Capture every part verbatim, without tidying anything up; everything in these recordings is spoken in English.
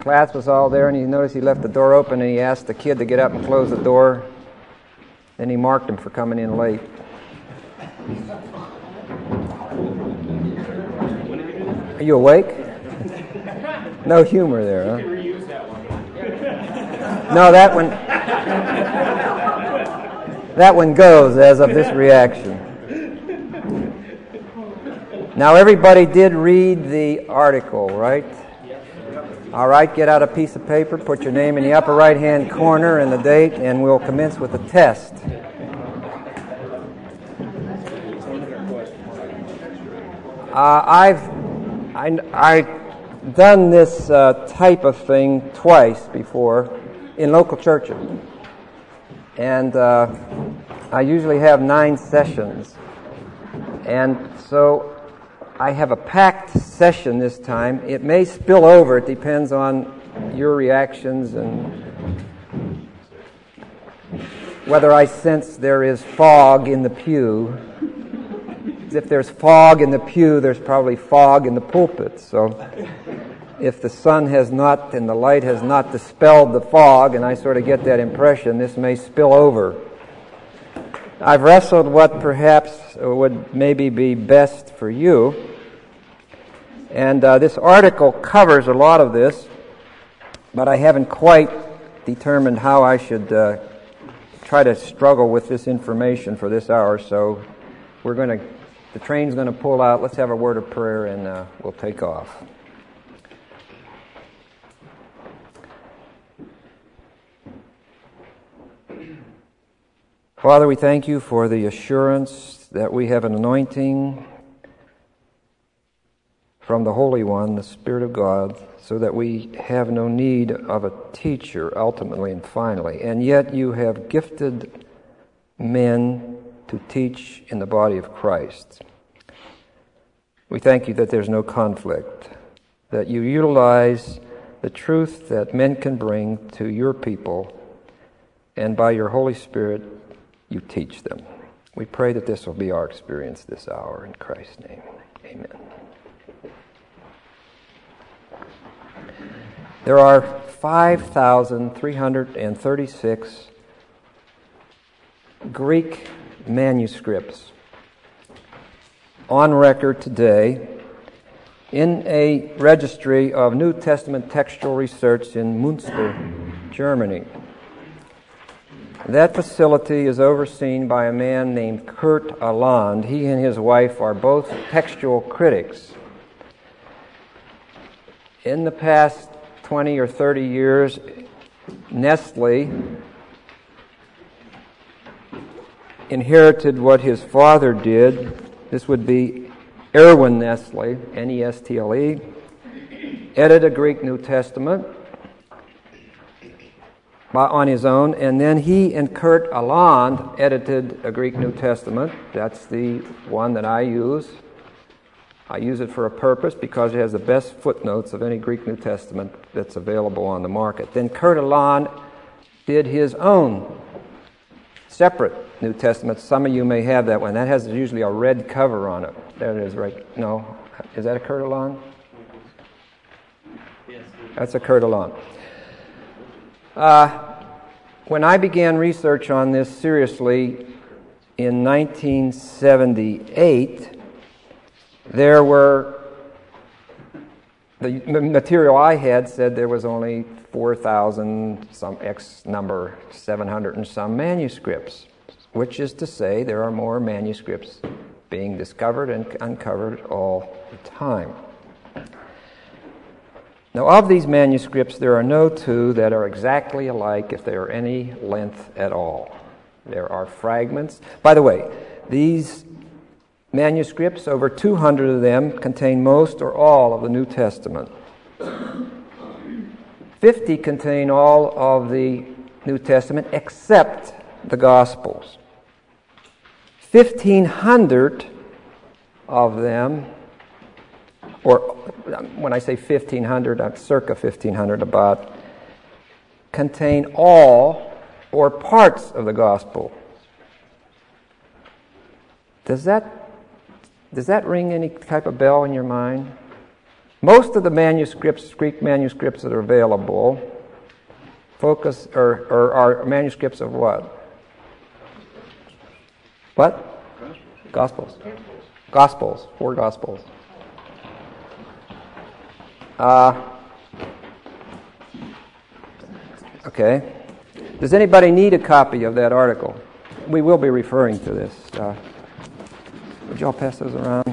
class was all there, and he noticed he left the door open, and he asked the kid to get up and close the door. Then he marked him for coming in late. Are you awake? No humor there, huh? No, that one. That one goes as of this reaction. Now, everybody did read the article, right? All right, get out a piece of paper, put your name in the upper right-hand corner and the date, and we'll commence with the test. Uh, I've I, I've done this uh, type of thing twice before in local churches, and uh, I usually have nine sessions, and so I have a packed session this time. It may spill over. It depends on your reactions and whether I sense there is fog in the pew. If there's fog in the pew, there's probably fog in the pulpit. So if the sun has not and the light has not dispelled the fog, and I sort of get that impression, this may spill over. I've wrestled what perhaps would maybe be best for you. And uh, this article covers a lot of this, but I haven't quite determined how I should uh, try to struggle with this information for this hour. So we're going to, the train's going to pull out. Let's have a word of prayer and uh, we'll take off. Father, we thank you for the assurance that we have an anointing from the Holy One, the Spirit of God, so that we have no need of a teacher ultimately and finally. And yet you have gifted men to teach in the body of Christ. We thank you that there's no conflict, that you utilize the truth that men can bring to your people, and by your Holy Spirit, you teach them. We pray that this will be our experience this hour. In Christ's name, amen. There are five thousand three hundred thirty-six Greek manuscripts on record today in a registry of New Testament textual research in Münster, Germany. That facility is overseen by a man named Kurt Aland. He and his wife are both textual critics. In the past twenty or thirty years, Nestle inherited what his father did. This would be Erwin Nestle, N E S T L E, edited a Greek New Testament on his own, and then he and Kurt Aland edited a Greek New Testament. That's the one that I use. I use it for a purpose because it has the best footnotes of any Greek New Testament that's available on the market. Then Kurt Aland did his own separate New Testament. Some of you may have that one. That has usually a red cover on it. There it is, right? No. Is that a Kurt Aland? Yes. That's a Kurt Aland. Uh, when I began research on this seriously in nineteen seventy-eight, there were, the material I had said there was only four thousand, some X number, seven hundred and some manuscripts, which is to say there are more manuscripts being discovered and uncovered all the time. Now, of these manuscripts, there are no two that are exactly alike if they are any length at all. There are fragments. By the way, these manuscripts, over two hundred of them, contain most or all of the New Testament. fifty contain all of the New Testament except the Gospels. fifteen hundred of them, or when I say fifteen hundred, I'm circa fifteen hundred about, contain all or parts of the Gospel. Does that Does that ring any type of bell in your mind? Most of the manuscripts, Greek manuscripts that are available, focus or, or are manuscripts of what? What? Gospels. Gospels. Four Gospels. Uh, okay. Does anybody need a copy of that article? We will be referring to this. Uh, would you all pass those around?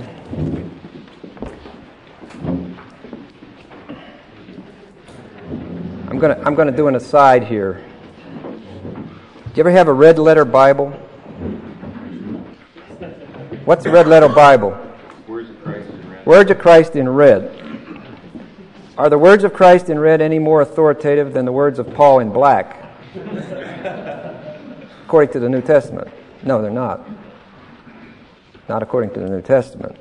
I'm gonna I'm gonna do an aside here. Do you ever have a red letter Bible? What's a red letter Bible? Words of Christ in red. Words of Christ in red. Are the words of Christ in red any more authoritative than the words of Paul in black? According to the New Testament. No, they're not. Not according to the New Testament.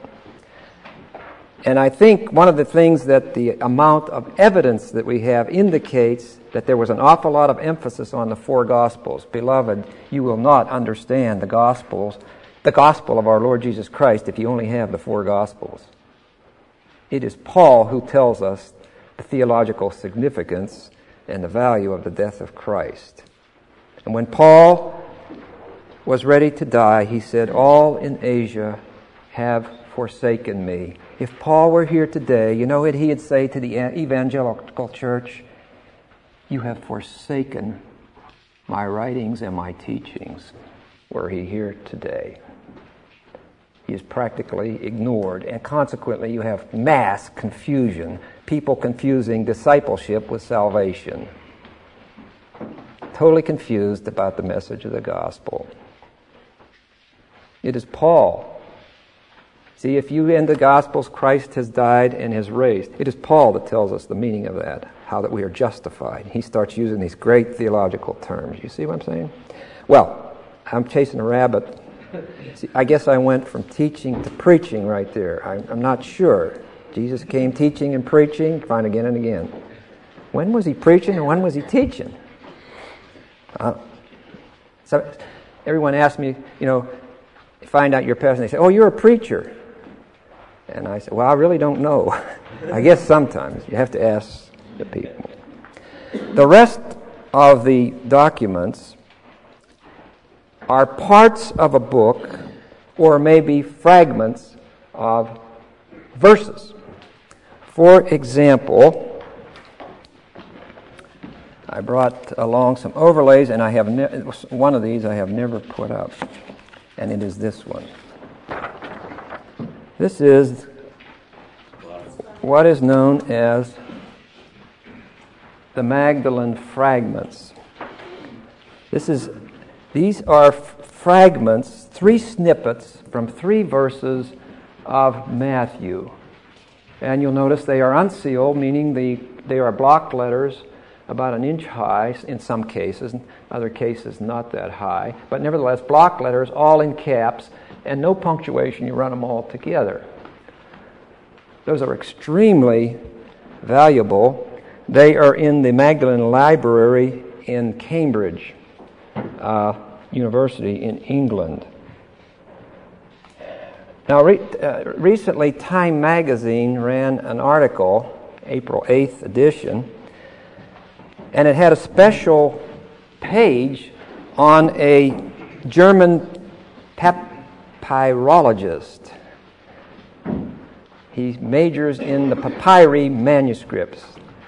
And I think one of the things that the amount of evidence that we have indicates that there was an awful lot of emphasis on the four Gospels. Beloved, you will not understand the Gospels, the Gospel of our Lord Jesus Christ, if you only have the four Gospels. It is Paul who tells us the theological significance and the value of the death of Christ. And when Paul was ready to die, he said, all in Asia have forsaken me. If Paul were here today, you know what he'd say to the evangelical church? You have forsaken my writings and my teachings. Were he here today? He is practically ignored, and consequently you have mass confusion, people confusing discipleship with salvation. Totally confused about the message of the gospel. It is Paul. See, if you end the Gospels, Christ has died and has raised. It is Paul that tells us the meaning of that, how that we are justified. He starts using these great theological terms. You see what I'm saying? Well, I'm chasing a rabbit. See, I guess I went from teaching to preaching right there. I'm, I'm not sure. Jesus came teaching and preaching, find again and again. When was he preaching and when was he teaching? Uh, so everyone asks me, you know, find out your pastor, and they say, oh, you're a preacher. And I said, well, I really don't know. I guess sometimes you have to ask the people. The rest of the documents are parts of a book or maybe fragments of verses. For example, I brought along some overlays, and I have ne- one of these I have never put up, and it is this one. This is what is known as the Magdalene fragments. This is these are f- fragments, three snippets from three verses of Matthew. And you'll notice they are unsealed, meaning the, they are block letters about an inch high in some cases, in other cases not that high. But nevertheless, block letters, all in caps, and no punctuation. You run them all together. Those are extremely valuable. They are in the Magdalene Library in Cambridge uh, University in England. Now, re- uh, recently, Time magazine ran an article, April eighth edition, and it had a special page on a German papyrologist. He majors in the papyri manuscripts.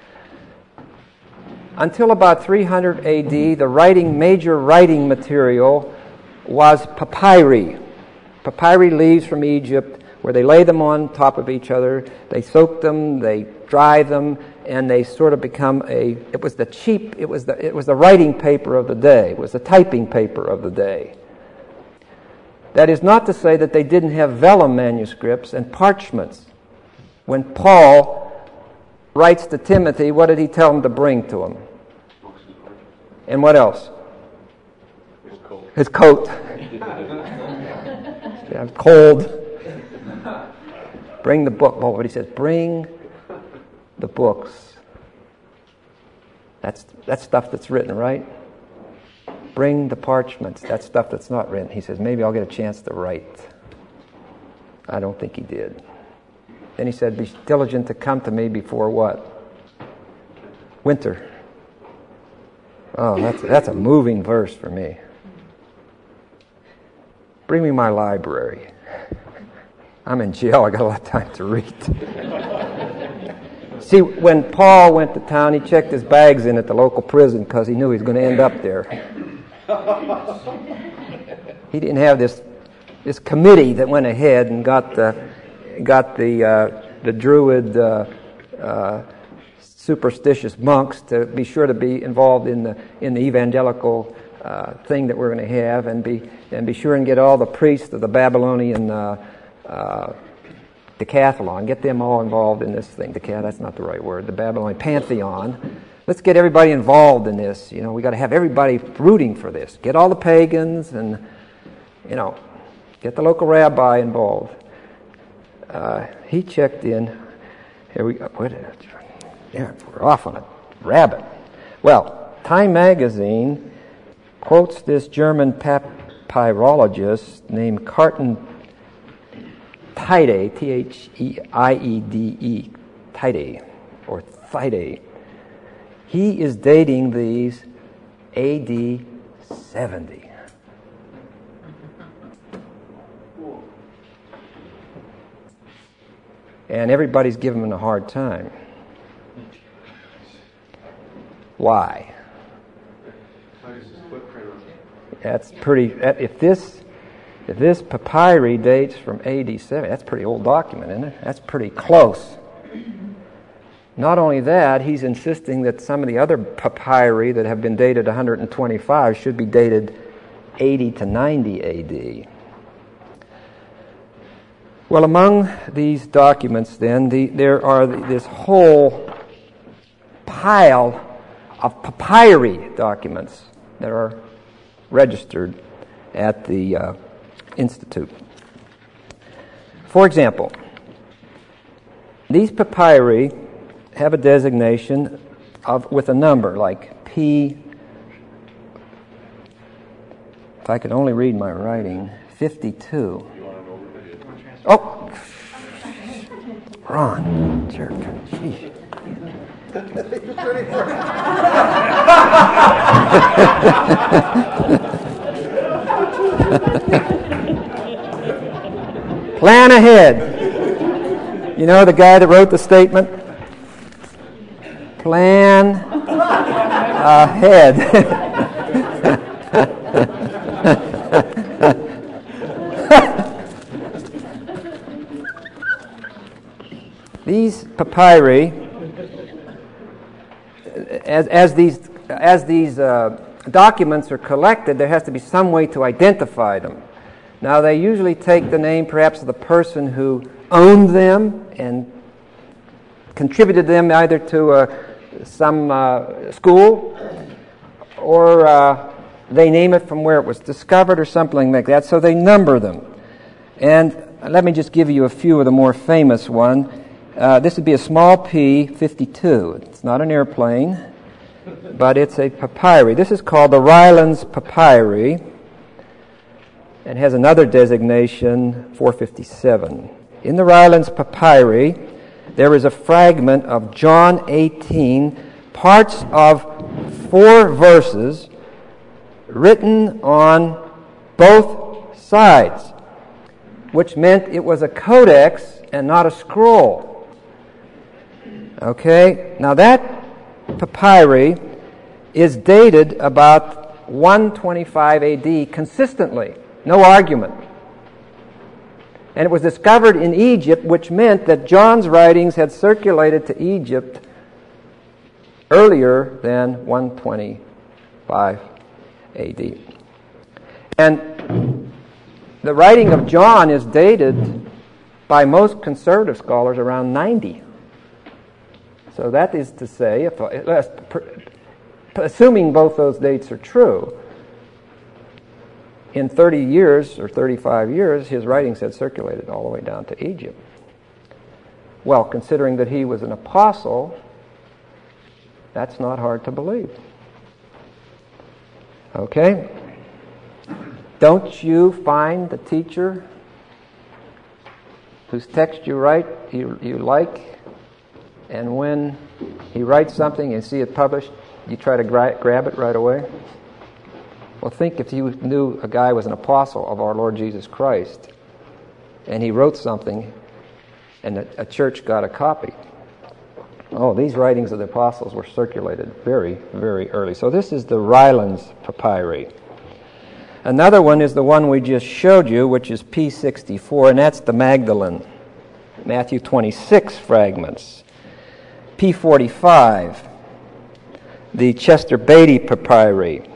Until about three hundred A D, the writing major writing material was papyri. Papyri leaves from Egypt, where they lay them on top of each other. They soak them, they dry them, and they sort of become a. It was the cheap. It was the. It was the writing paper of the day. It was the typing paper of the day. That is not to say that they didn't have vellum manuscripts and parchments. When Paul writes to Timothy, what did he tell him to bring to him? And what else? His coat. His coat. Yeah, cold. Bring the book. Well, what he says, bring the books. That's that's stuff that's written, right? Bring the parchments. That's stuff that's not written. He says, maybe I'll get a chance to write. I don't think he did. Then he said, be diligent to come to me before what? Winter. Oh, that's, that's a moving verse for me. Bring me my library. I'm in jail. I got a lot of time to read. See, when Paul went to town, he checked his bags in at the local prison because he knew he was going to end up there. He didn't have this this committee that went ahead and got the got the uh, the Druid uh, uh, superstitious monks to be sure to be involved in the in the evangelical uh, thing that we're going to have, and be and be sure and get all the priests of the Babylonian uh, uh, decathlon, get them all involved in this thing. Decath, that's not the right word. The Babylonian pantheon. Let's get everybody involved in this. You know, we got to have everybody rooting for this. Get all the pagans and, you know, get the local rabbi involved. Uh, he checked in. Here we go. What is it? Yeah, we're off on a rabbit. Well, Time magazine quotes this German papyrologist named Carton Theide, T H E I E D E, Theide, or Theide. He is dating these A D seventy. And everybody's giving him a hard time. Why? That's pretty. If this, if this papyri dates from A D seventy, that's a pretty old document, isn't it? That's pretty close. Not only that, he's insisting that some of the other papyri that have been dated one hundred twenty-five should be dated eighty to ninety A D. Well, among these documents, then, the, there are the, this whole pile of papyri documents that are registered at the uh, Institute. For example, these papyri have a designation of with a number like P, if I could only read my writing, fifty-two. Oh, Ron, jerk. Jeez. Plan ahead. You know the guy that wrote the statement? Plan ahead. These papyri, as, as these as these uh, documents are collected, there has to be some way to identify them. Now, they usually take the name, perhaps, of the person who owned them and contributed them either to uh, some uh, school, or uh, they name it from where it was discovered or something like that, so they number them. And let me just give you a few of the more famous ones. Uh, this would be a small p, fifty-two. It's not an airplane, but it's a papyri. This is called the Rylands Papyri, and has another designation, four fifty-seven. In the Rylands Papyri, there is a fragment of John eighteen, parts of four verses written on both sides, which meant it was a codex and not a scroll. Okay, now that papyri is dated about one twenty-five A D consistently, no argument. And it was discovered in Egypt, which meant that John's writings had circulated to Egypt earlier than one twenty-five A D. And the writing of John is dated by most conservative scholars around ninety. So that is to say, if, assuming both those dates are true, in thirty years or thirty-five years, his writings had circulated all the way down to Egypt. Well, considering that he was an apostle, that's not hard to believe. Okay? Don't you find the teacher whose text you write, you, you like, and when he writes something and see it published, you try to gra- grab it right away? Well, think if you knew a guy was an apostle of our Lord Jesus Christ, and he wrote something, and a, a church got a copy. Oh, these writings of the apostles were circulated very, very early. So this is the Rylands Papyri. Another one is the one we just showed you, which is P sixty-four, and that's the Magdalene, Matthew twenty-six fragments. P forty-five, the Chester Beatty Papyri.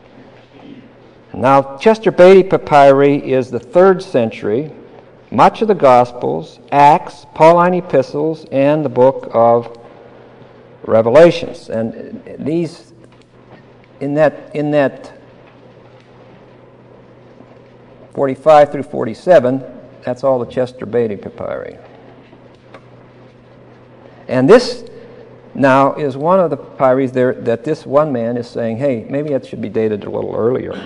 Now, Chester Beatty Papyri is the third century, much of the Gospels, Acts, Pauline epistles, and the book of Revelations. And these, in that, in that forty-five through forty-seven, that's all the Chester Beatty Papyri. And this now is one of the papyri there that this one man is saying, hey, maybe that should be dated a little earlier.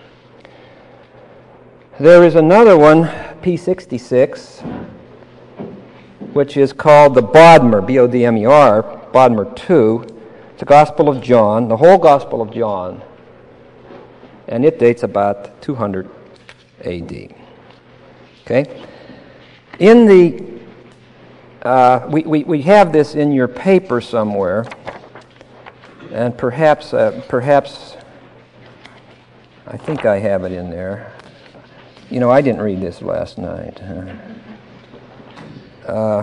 There is another one, P sixty-six, which is called the Bodmer, B O D M E R, Bodmer two. It's the Gospel of John, the whole Gospel of John, and it dates about two hundred A D. Okay? In the, uh, we, we, we have this in your paper somewhere, and perhaps, uh, perhaps, I think I have it in there. You know, I didn't read this last night. Uh,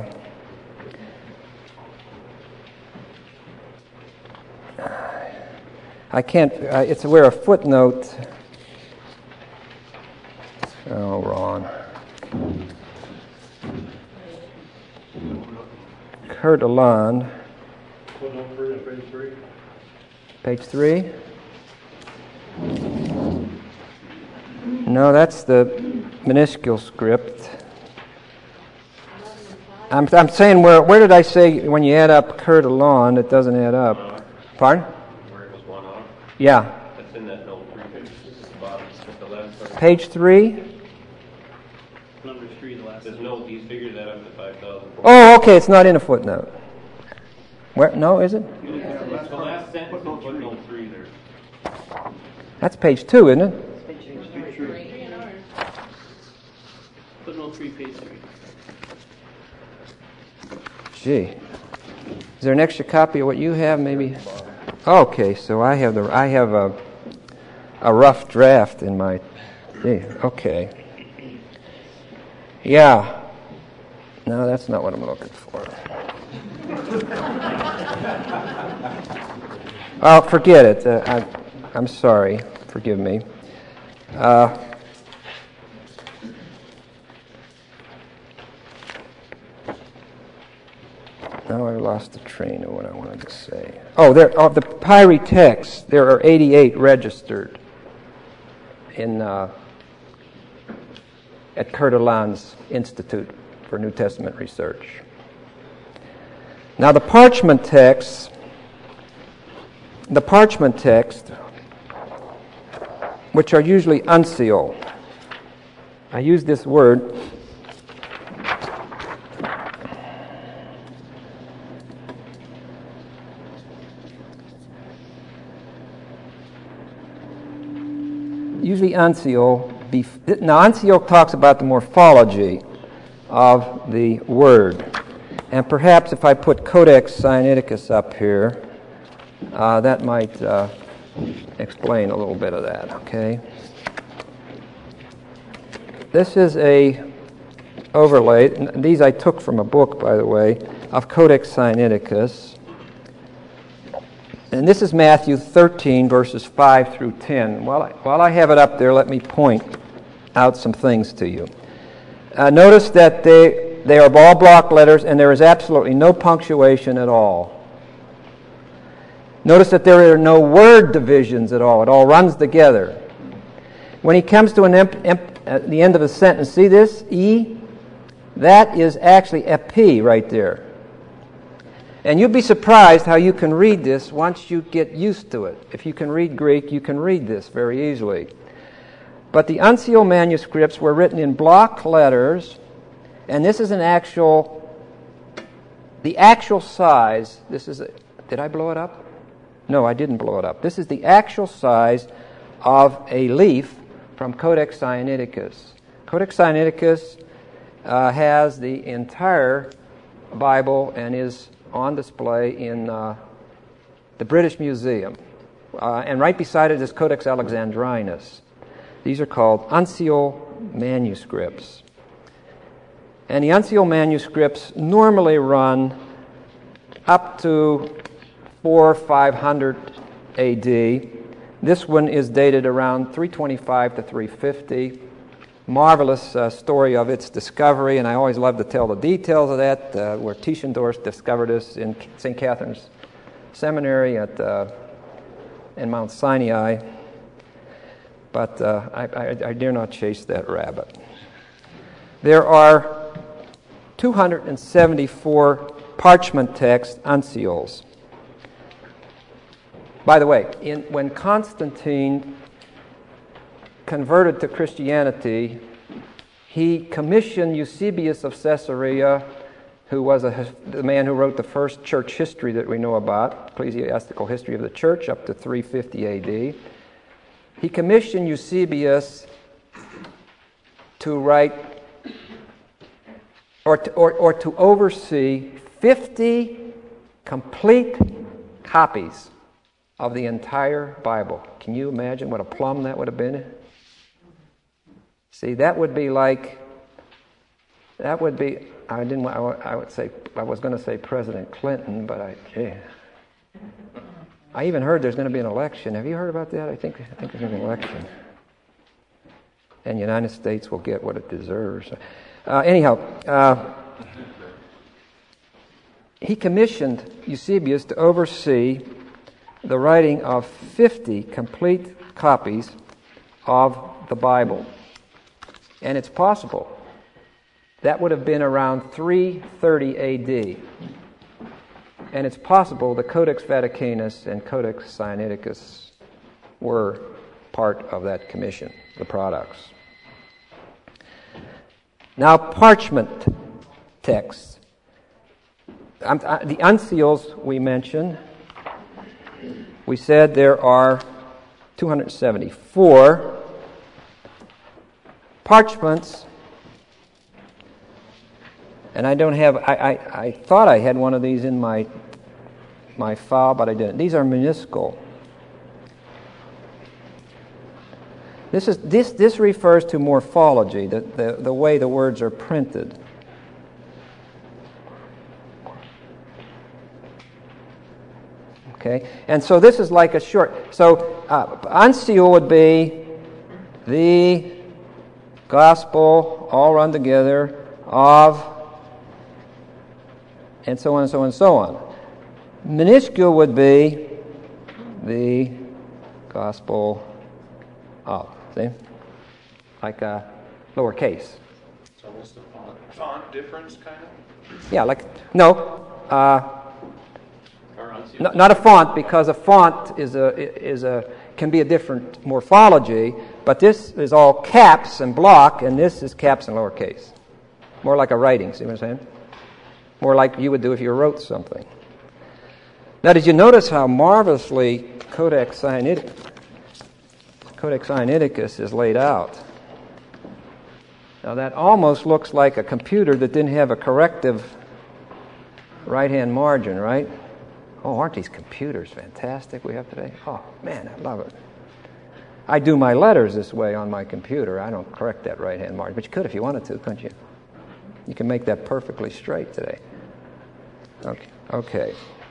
I can't, uh, it's where a footnote, oh, wrong. Kurt Aland. Footnote three on page three. Page three? No, that's the minuscule script. I'm I'm saying where where did I say when you add up Kurt Aland, it doesn't add up? Pardon? Where it was one off. Yeah. That's in that note three pages. At the bottom, at the last part. Page three? Number three, the last. There's no, he's figured that up to five thousand. Oh, okay, it's not in a footnote. Where? No, is it? It's the last sentence in footnote three there. That's page two, isn't it? Footnote three, page three. Gee. Is there an extra copy of what you have, maybe? Okay, so I have the I have a a rough draft in my gee, okay. Yeah. No, that's not what I'm looking for. Oh, forget it. Uh, I, I'm sorry. Forgive me. Uh, now I lost the train of what I wanted to say. Oh, there of the papyri texts, there are eighty-eight registered in uh, at Kurt Aland's Institute for New Testament Research. Now the parchment texts, the parchment texts, which are usually uncial. I use this word. Usually uncial. Now uncial talks about the morphology of the word. And perhaps if I put Codex Sinaiticus up here, uh, that might uh, explain a little bit of that, okay? This is a overlay. These I took from a book, by the way, of Codex Sinaiticus. And this is Matthew thirteen, verses five through ten. While I, while I have it up there, let me point out some things to you. Uh, notice that they, they are all block letters, and there is absolutely no punctuation at all. Notice that there are no word divisions at all. It all runs together. When he comes to an emp, emp, at the end of a sentence, see this? E? That is actually a P right there. And you'll be surprised how you can read this once you get used to it. If you can read Greek, you can read this very easily. But the uncial manuscripts were written in block letters, And this is an actual, the actual size, this is, a, did I blow it up? No, I didn't blow it up. This is the actual size of a leaf from Codex Sinaiticus. Codex Sinaiticus uh, has the entire Bible and is on display in uh, the British Museum. Uh, and right beside it is Codex Alexandrinus. These are called uncial manuscripts. And the uncial manuscripts normally run up to four or five hundred A D. This one is dated around three twenty-five to three fifty. Marvelous uh, story of its discovery, and I always love to tell the details of that, uh, where Tischendorf discovered this in Saint Catherine's Seminary at uh, in Mount Sinai. But uh, I, I, I dare not chase that rabbit. There are two hundred seventy-four parchment text uncials. By the way, in, when Constantine converted to Christianity, he commissioned Eusebius of Caesarea, who was a, the man who wrote the first church history that we know about, ecclesiastical history of the church, up to three fifty A D. He commissioned Eusebius to write or to, or, or to oversee fifty complete copies of the entire Bible. Can you imagine what a plum that would have been? See, that would be like, that would be, I didn't, I would say, I was going to say President Clinton, but I, gee. I even heard there's going to be an election. Have you heard about that? I think, I think there's going to be an election. And the United States will get what it deserves. Uh, anyhow, uh, he commissioned Eusebius to oversee the writing of fifty complete copies of the Bible. And it's possible. That would have been around three thirty A D. And it's possible the Codex Vaticanus and Codex Sinaiticus were part of that commission, the products. Now, parchment texts. Um, uh, the uncials we mentioned, we said there are two hundred seventy-four. Parchments, and I don't have, I, I, I thought I had one of these in my my file, but I didn't. These are minuscule. This is this this refers to morphology, the, the, the way the words are printed. Okay, and so this is like a short. So uh, uncial would be the gospel, all run together, of, and so on and so on and so on. Minuscule would be the gospel of. See? Like a lowercase. So what's the font? Font difference, kind of? Yeah, like, no. Uh, No, not a font, because a font is a is a can be a different morphology, but this is all caps and block, and this is caps and lowercase. More like a writing, see what I'm saying? More like you would do if you wrote something. Now, did you notice how marvelously Codex Sinaiticus, Codex Sinaiticus is laid out? Now, that almost looks like a computer that didn't have a corrective right-hand margin, right? Oh, aren't these computers fantastic we have today? Oh, man, I love it. I do my letters this way on my computer. I don't correct that right-hand margin. But you could if you wanted to, couldn't you? You can make that perfectly straight today. Okay. Okay.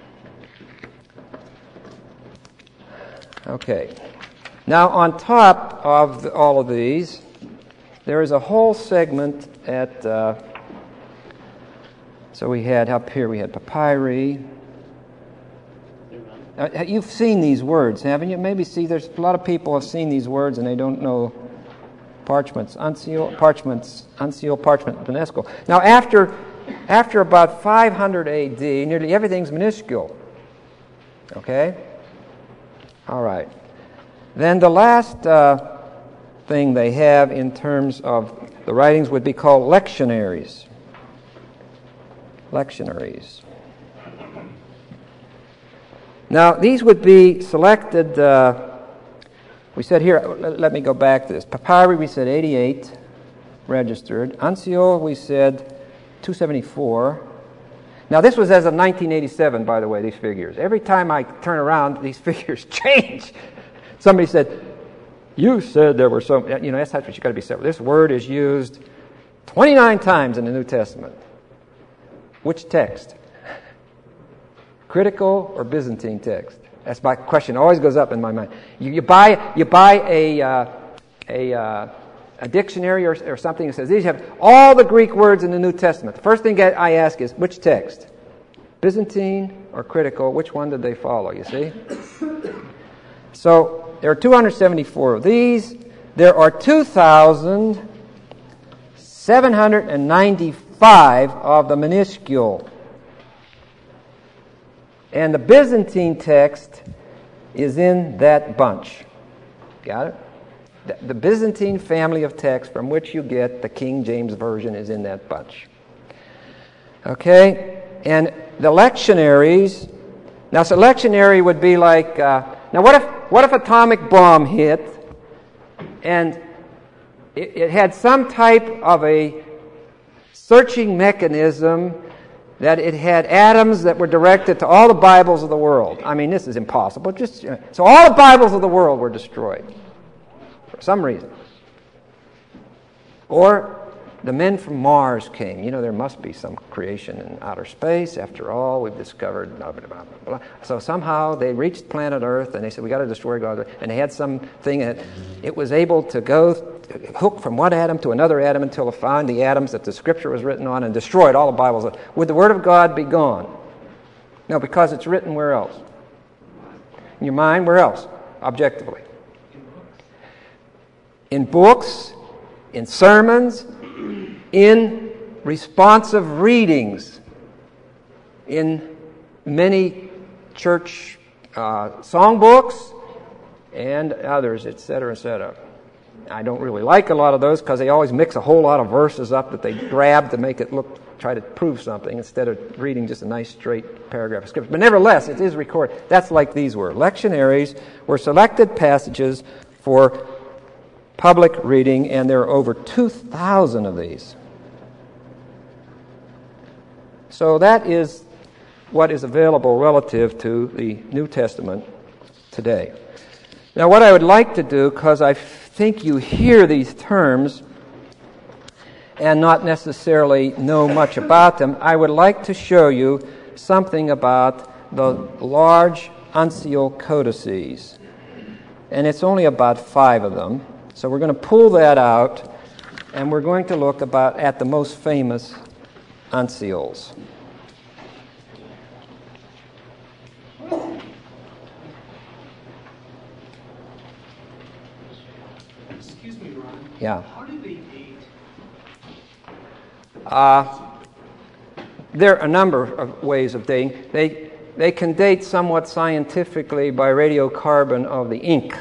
Okay. Now, on top of the, all of these, there is a whole segment at... Uh, so we had up here, we had papyri. Uh, you've seen these words, haven't you? Maybe see, there's a lot of people have seen these words and they don't know parchments, uncial, parchments, uncial, parchment, minuscule. Now, after after about five hundred A D, nearly everything's minuscule. Okay? All right. Then the last uh, thing they have in terms of the writings would be called lectionaries. lectionaries. Now, these would be selected, uh, we said here, let me go back to this. Papyri, we said eighty-eight registered. Uncial, we said two seventy-four. Now, this was as of nineteen eighty-seven, by the way, these figures. Every time I turn around, these figures change. Somebody said, you said there were so, you know, that's what you've got to be set with. This word is used twenty-nine times in the New Testament. Which text? Critical or Byzantine text? That's my question. It always goes up in my mind. You, you buy you buy a uh, a uh, a dictionary or, or something that says these have all the Greek words in the New Testament. The first thing I ask is which text? Byzantine or critical? Which one did they follow? You see. So there are two hundred seventy-four of these. There are two thousand seven hundred ninety-five of the minuscule. And the Byzantine text is in that bunch. Got it? The, the Byzantine family of texts from which you get the King James Version is in that bunch. Okay? And the lectionaries, now so lectionary would be like, uh, now what if what if atomic bomb hit and it, it had some type of a searching mechanism that it had atoms that were directed to all the Bibles of the world. I mean, this is impossible. Just so all the Bibles of the world were destroyed for some reason. Or the men from Mars came. You know, there must be some creation in outer space. After all, we've discovered blah, blah, blah, blah. So somehow they reached planet Earth and they said, we got to destroy God. And they had something that it was able to go hook from one atom to another atom until it found the atoms that the Scripture was written on and destroyed all the Bibles. Would the Word of God be gone? No, because it's written where else? In your mind, where else? Objectively. In books, in sermons, in responsive readings, in many church uh, songbooks and others, et cetera, et cetera. I don't really like a lot of those because they always mix a whole lot of verses up that they grab to make it look, try to prove something instead of reading just a nice straight paragraph of Scripture. But nevertheless, it is recorded. That's like these were. Lectionaries were selected passages for public reading, and there are over two thousand of these. So that is what is available relative to the New Testament today. Now, what I would like to do, because I think you hear these terms and not necessarily know much about them, I would like to show you something about the large uncial codices. And it's only about five of them. So we're going to pull that out, and we're going to look about at the most famous uncials. Excuse me, Ron. Yeah. How do they date? Uh, there are a number of ways of dating. They they can date somewhat scientifically by radiocarbon of the ink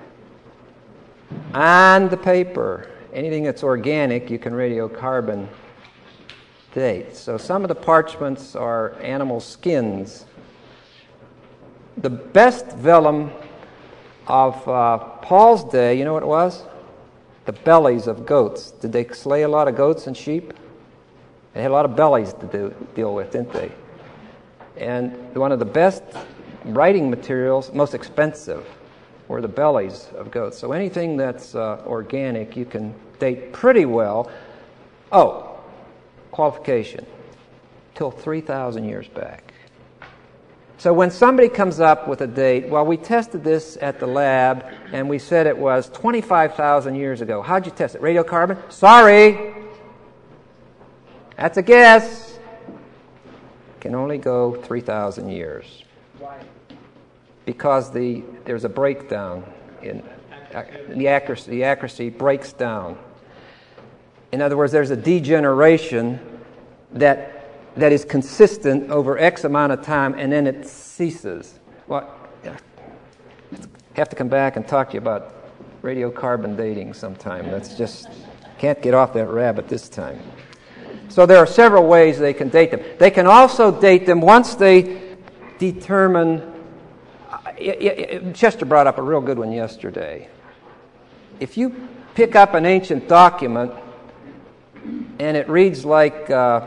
and the paper. Anything that's organic, you can radiocarbon date. So some of the parchments are animal skins. The best vellum of uh, Paul's day, you know what it was? The bellies of goats. Did they slay a lot of goats and sheep? They had a lot of bellies to do, deal with, didn't they? And one of the best writing materials, most expensive, were the bellies of goats. So anything that's uh, organic, you can date pretty well. Oh, qualification, till three thousand years back. So when somebody comes up with a date, well, we tested this at the lab, and we said it was twenty-five thousand years ago. How'd you test it? Radiocarbon? Sorry. That's a guess. Can only go three thousand years. Why? Because the there's a breakdown in uh, the accuracy. The accuracy breaks down. In other words, there's a degeneration that that is consistent over X amount of time, and then it ceases. Well, I have to come back and talk to you about radiocarbon dating sometime. That's just can't get off that rabbit this time. So there are several ways they can date them. They can also date them once they determine... Uh, Chester brought up a real good one yesterday. If you pick up an ancient document and it reads like... Uh,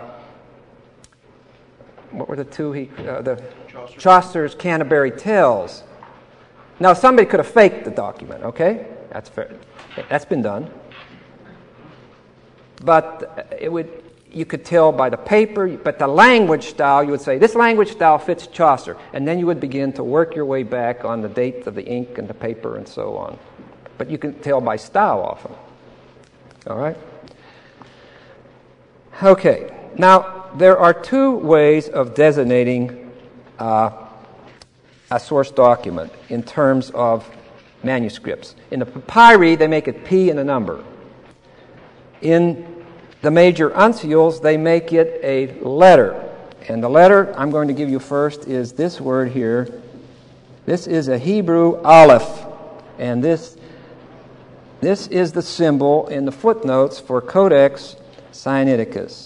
what were the two? He, uh, the Chaucer. Chaucer's Canterbury Tales. Now, somebody could have faked the document, okay? That's fair. That's been done. But it would, you could tell by the paper, but the language style, you would say, this language style fits Chaucer. And then you would begin to work your way back on the date of the ink and the paper and so on. But you can tell by style often. All right? Okay. Now, there are two ways of designating uh, a source document in terms of manuscripts. In the papyri, they make it P and a number. In the major uncials, they make it a letter. And the letter I'm going to give you first is this word here. This is a Hebrew aleph. And this, this is the symbol in the footnotes for Codex Sinaiticus.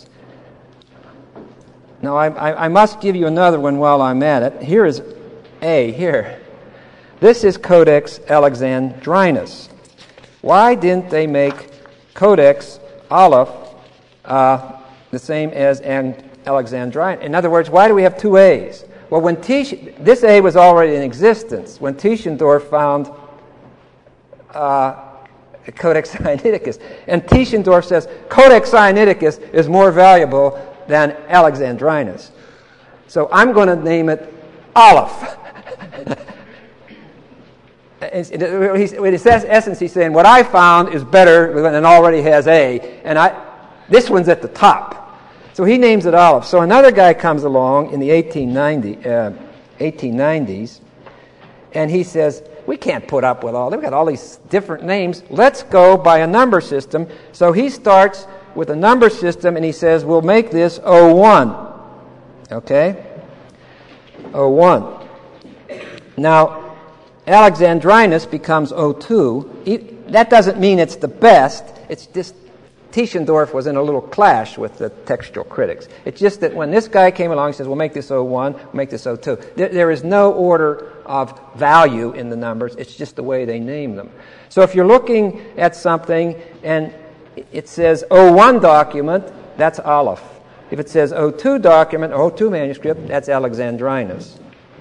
Now, I, I, I must give you another one while I'm at it. Here is A, here. This is Codex Alexandrinus. Why didn't they make Codex Aleph uh, the same as Alexandrinus? In other words, why do we have two A's? Well, when Tisch, this A was already in existence when Tischendorf found uh, Codex Sinaiticus. And Tischendorf says Codex Sinaiticus is more valuable than Alexandrinus. So I'm going to name it Aleph. In his essence, he's saying, what I found is better than already has A, and I, this one's at the top. So he names it Aleph. So another guy comes along in the eighteen ninety, uh, eighteen nineties, and he says, we can't put up with all, they've got all these different names. Let's go by a number system. So he starts with a number system, and he says, we'll make this O one. Okay? O one. Now, Alexandrinus becomes O two. That doesn't mean it's the best. It's just Tischendorf was in a little clash with the textual critics. It's just that when this guy came along, he says, we'll make this O one, we'll make this O two. There, there is no order of value in the numbers. It's just the way they name them. So if you're looking at something and it says O one document, that's Aleph. If it says O two document, or O two manuscript, that's Alexandrinus.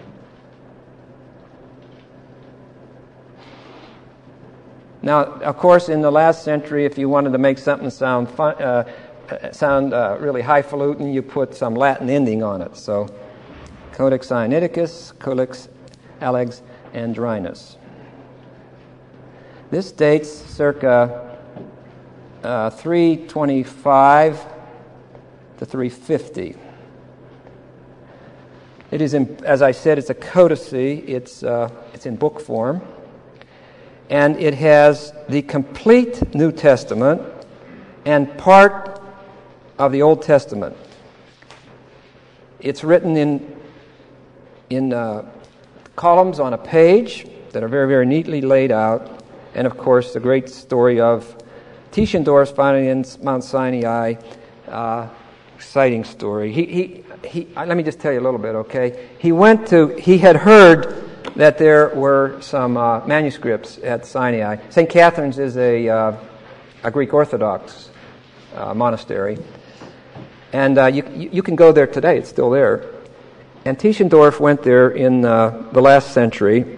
Now, of course, in the last century, if you wanted to make something sound fun, uh, sound uh, really highfalutin, you put some Latin ending on it. So, Codex Sinaiticus, Codex Alexandrinus. This dates circa uh, three twenty-five to three fifty. It is, in, as I said, it's a codicy. It's uh, it's in book form. And it has the complete New Testament and part of the Old Testament. It's written in in uh, columns on a page that are very, very neatly laid out. And, of course, the great story of Tischendorf's finding in Mount Sinai, uh, exciting story. He, he, he, let me just tell you a little bit, okay? He went to, he had heard that there were some uh, manuscripts at Sinai. Saint Catherine's is a, uh, a Greek Orthodox uh, monastery. And uh, you, you can go there today. It's still there. And Tischendorf went there in uh, the last century,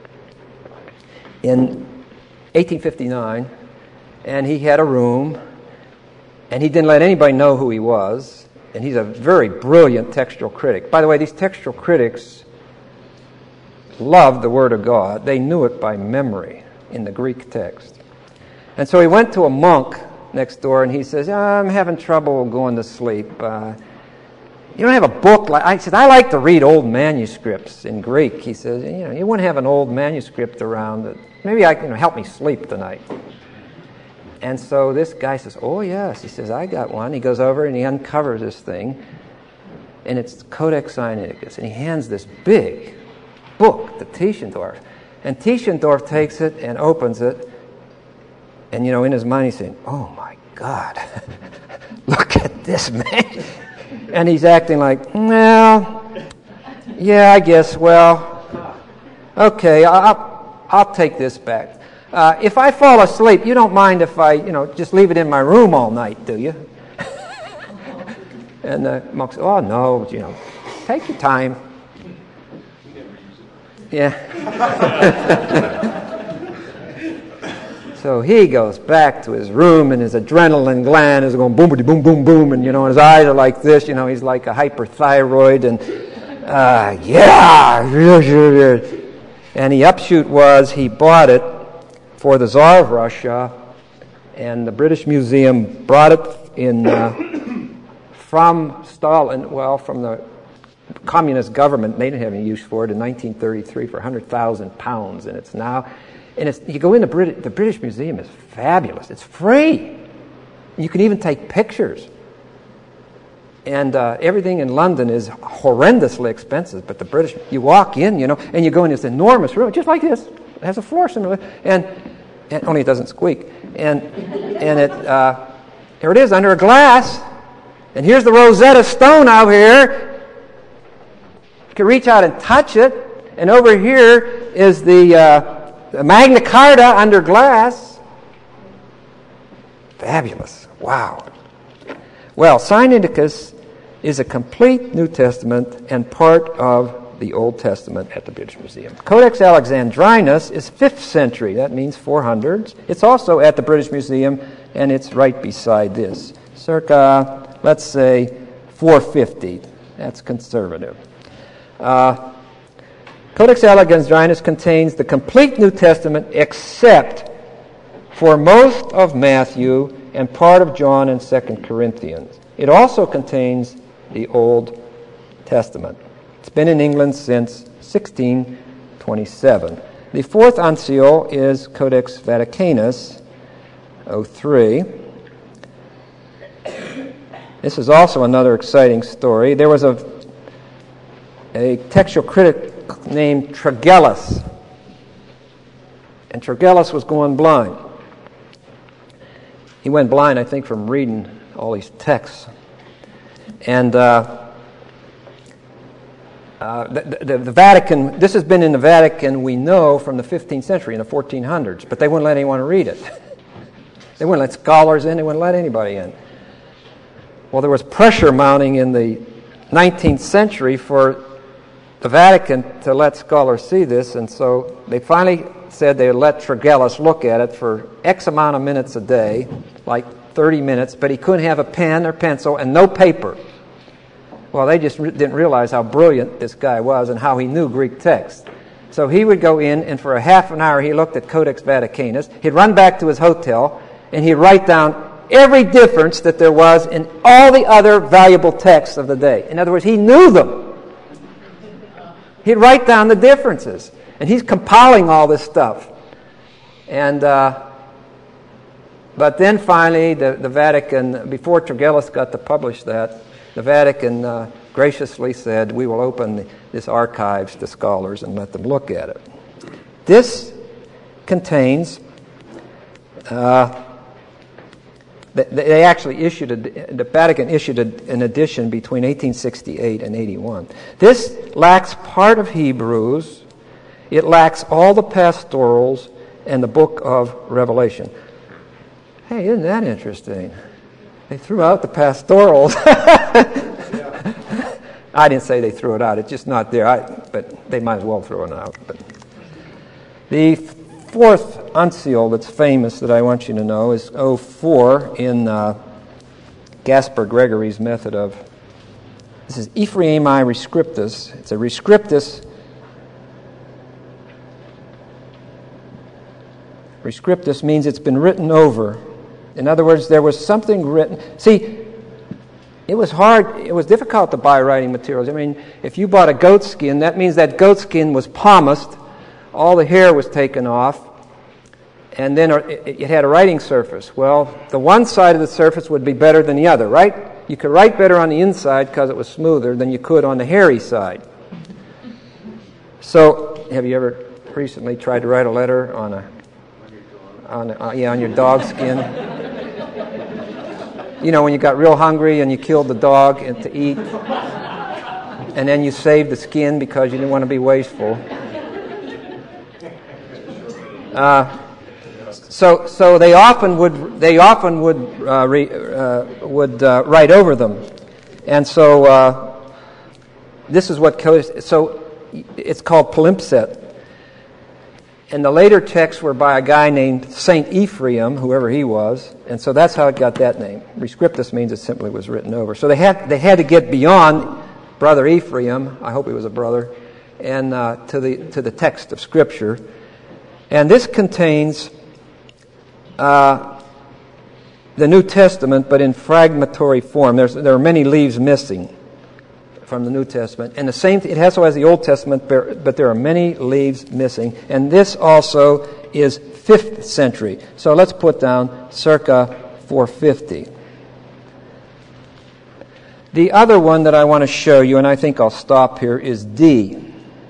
in eighteen fifty-nine, and he had a room, and he didn't let anybody know who he was. And he's a very brilliant textual critic. By the way, these textual critics loved the Word of God. They knew it by memory in the Greek text. And so he went to a monk next door, and he says, I'm having trouble going to sleep. Uh, you don't have a book like... I said, I like to read old manuscripts in Greek. He says, you know, you wouldn't have an old manuscript around that. Maybe I can you know, help me sleep tonight. And so this guy says, oh, yes. He says, I got one. He goes over and he uncovers this thing, and it's Codex Sinaiticus. And he hands this big book to Tischendorf. And Tischendorf takes it and opens it, and, you know, in his mind he's saying, oh, my God, look at this man. And he's acting like, well, yeah, I guess, well, okay, I'll, I'll take this back. Uh, if I fall asleep, you don't mind if I, you know, just leave it in my room all night, do you? And the monk said, oh, no, you know, take your time. Yeah. So he goes back to his room, and his adrenaline gland is going boom, boom, boom, boom, and, you know, his eyes are like this. You know, he's like a hyperthyroid, and, uh, yeah. And the upshoot was he bought it for the Tsar of Russia, and the British Museum brought it in uh, from Stalin, well, from the communist government. They didn't have any use for it in nineteen thirty-three for one hundred thousand pounds, and it's now, and it's, you go in the British, the British Museum is fabulous. It's free. You can even take pictures. And uh, everything in London is horrendously expensive, but the British, you walk in, you know, and you go in this enormous room, just like this. It has a floor similar, and, and only it doesn't squeak. And and it uh, here it is under a glass, and here's the Rosetta Stone out here. You can reach out and touch it, and over here is the, uh, the Magna Carta under glass. Fabulous! Wow. Well, Sinaiticus is a complete New Testament and part of the Old Testament at the British Museum. Codex Alexandrinus is fifth century. That means four hundreds. It's also at the British Museum, and it's right beside this. Circa, let's say, four fifty. That's conservative. Uh, Codex Alexandrinus contains the complete New Testament except for most of Matthew and part of John and Second Corinthians. It also contains the Old Testament. It's been in England since sixteen twenty-seven. The fourth uncial is Codex Vaticanus, oh three. This is also another exciting story. There was a, a textual critic named Tregellus, and Tregellus was going blind. He went blind, I think, from reading all these texts. And uh, uh, the, the, the Vatican, this has been in the Vatican, we know, from the fifteenth century, in the fourteen hundreds, but they wouldn't let anyone read it. They wouldn't let scholars in, they wouldn't let anybody in. Well, there was pressure mounting in the nineteenth century for the Vatican to let scholars see this, and so they finally said they would let Tregellus look at it for X amount of minutes a day, like thirty minutes, but he couldn't have a pen or pencil and no paper. Well, they just re- didn't realize how brilliant this guy was and how he knew Greek text. So he would go in, and for a half an hour he looked at Codex Vaticanus. He'd run back to his hotel, and he'd write down every difference that there was in all the other valuable texts of the day. In other words, he knew them. He'd write down the differences. And he's compiling all this stuff. And uh, but then finally, the, the Vatican, before Tregellus got to publish that, the Vatican uh, graciously said, we will open the, this archives to scholars and let them look at it. This contains, uh, they, they actually issued, a, the Vatican issued a, an edition between eighteen sixty-eight and eighty-one. This lacks part of Hebrews. It lacks all the pastorals and the book of Revelation. Hey, isn't that interesting? They threw out the pastorals. I didn't say they threw it out. It's just not there. I, but they might as well throw it out. But the fourth uncial that's famous that I want you to know is oh four in uh, Gaspar Gregory's method of... This is Ephraemi Rescriptus. It's a Rescriptus... Rescriptus means it's been written over. In other words, there was something written. See, it was hard, it was difficult to buy writing materials. I mean, if you bought a goat skin, that means that goat skin was pomaced, all the hair was taken off, and then it had a writing surface. Well, the one side of the surface would be better than the other, right? You could write better on the inside because it was smoother than you could on the hairy side. So, have you ever recently tried to write a letter on a On, uh, yeah, on your dog skin. You know, when you got real hungry and you killed the dog and to eat, and then you saved the skin because you didn't want to be wasteful. Uh, so, so they often would they often would uh, re, uh, would uh, write over them, and so uh, this is what so it's called palimpsest. And the later texts were by a guy named Saint Ephraim, whoever he was, and so that's how it got that name. Rescriptus means it simply was written over. So they had they had to get beyond Brother Ephraim. I hope he was a brother, and uh, to the to the text of Scripture. And this contains uh, the New Testament, but in fragmentary form. There's, there are many leaves missing from the New Testament. And the same, it also has the Old Testament, but there are many leaves missing. And this also is fifth century. So let's put down circa four fifty. The other one that I want to show you, and I think I'll stop here, is D.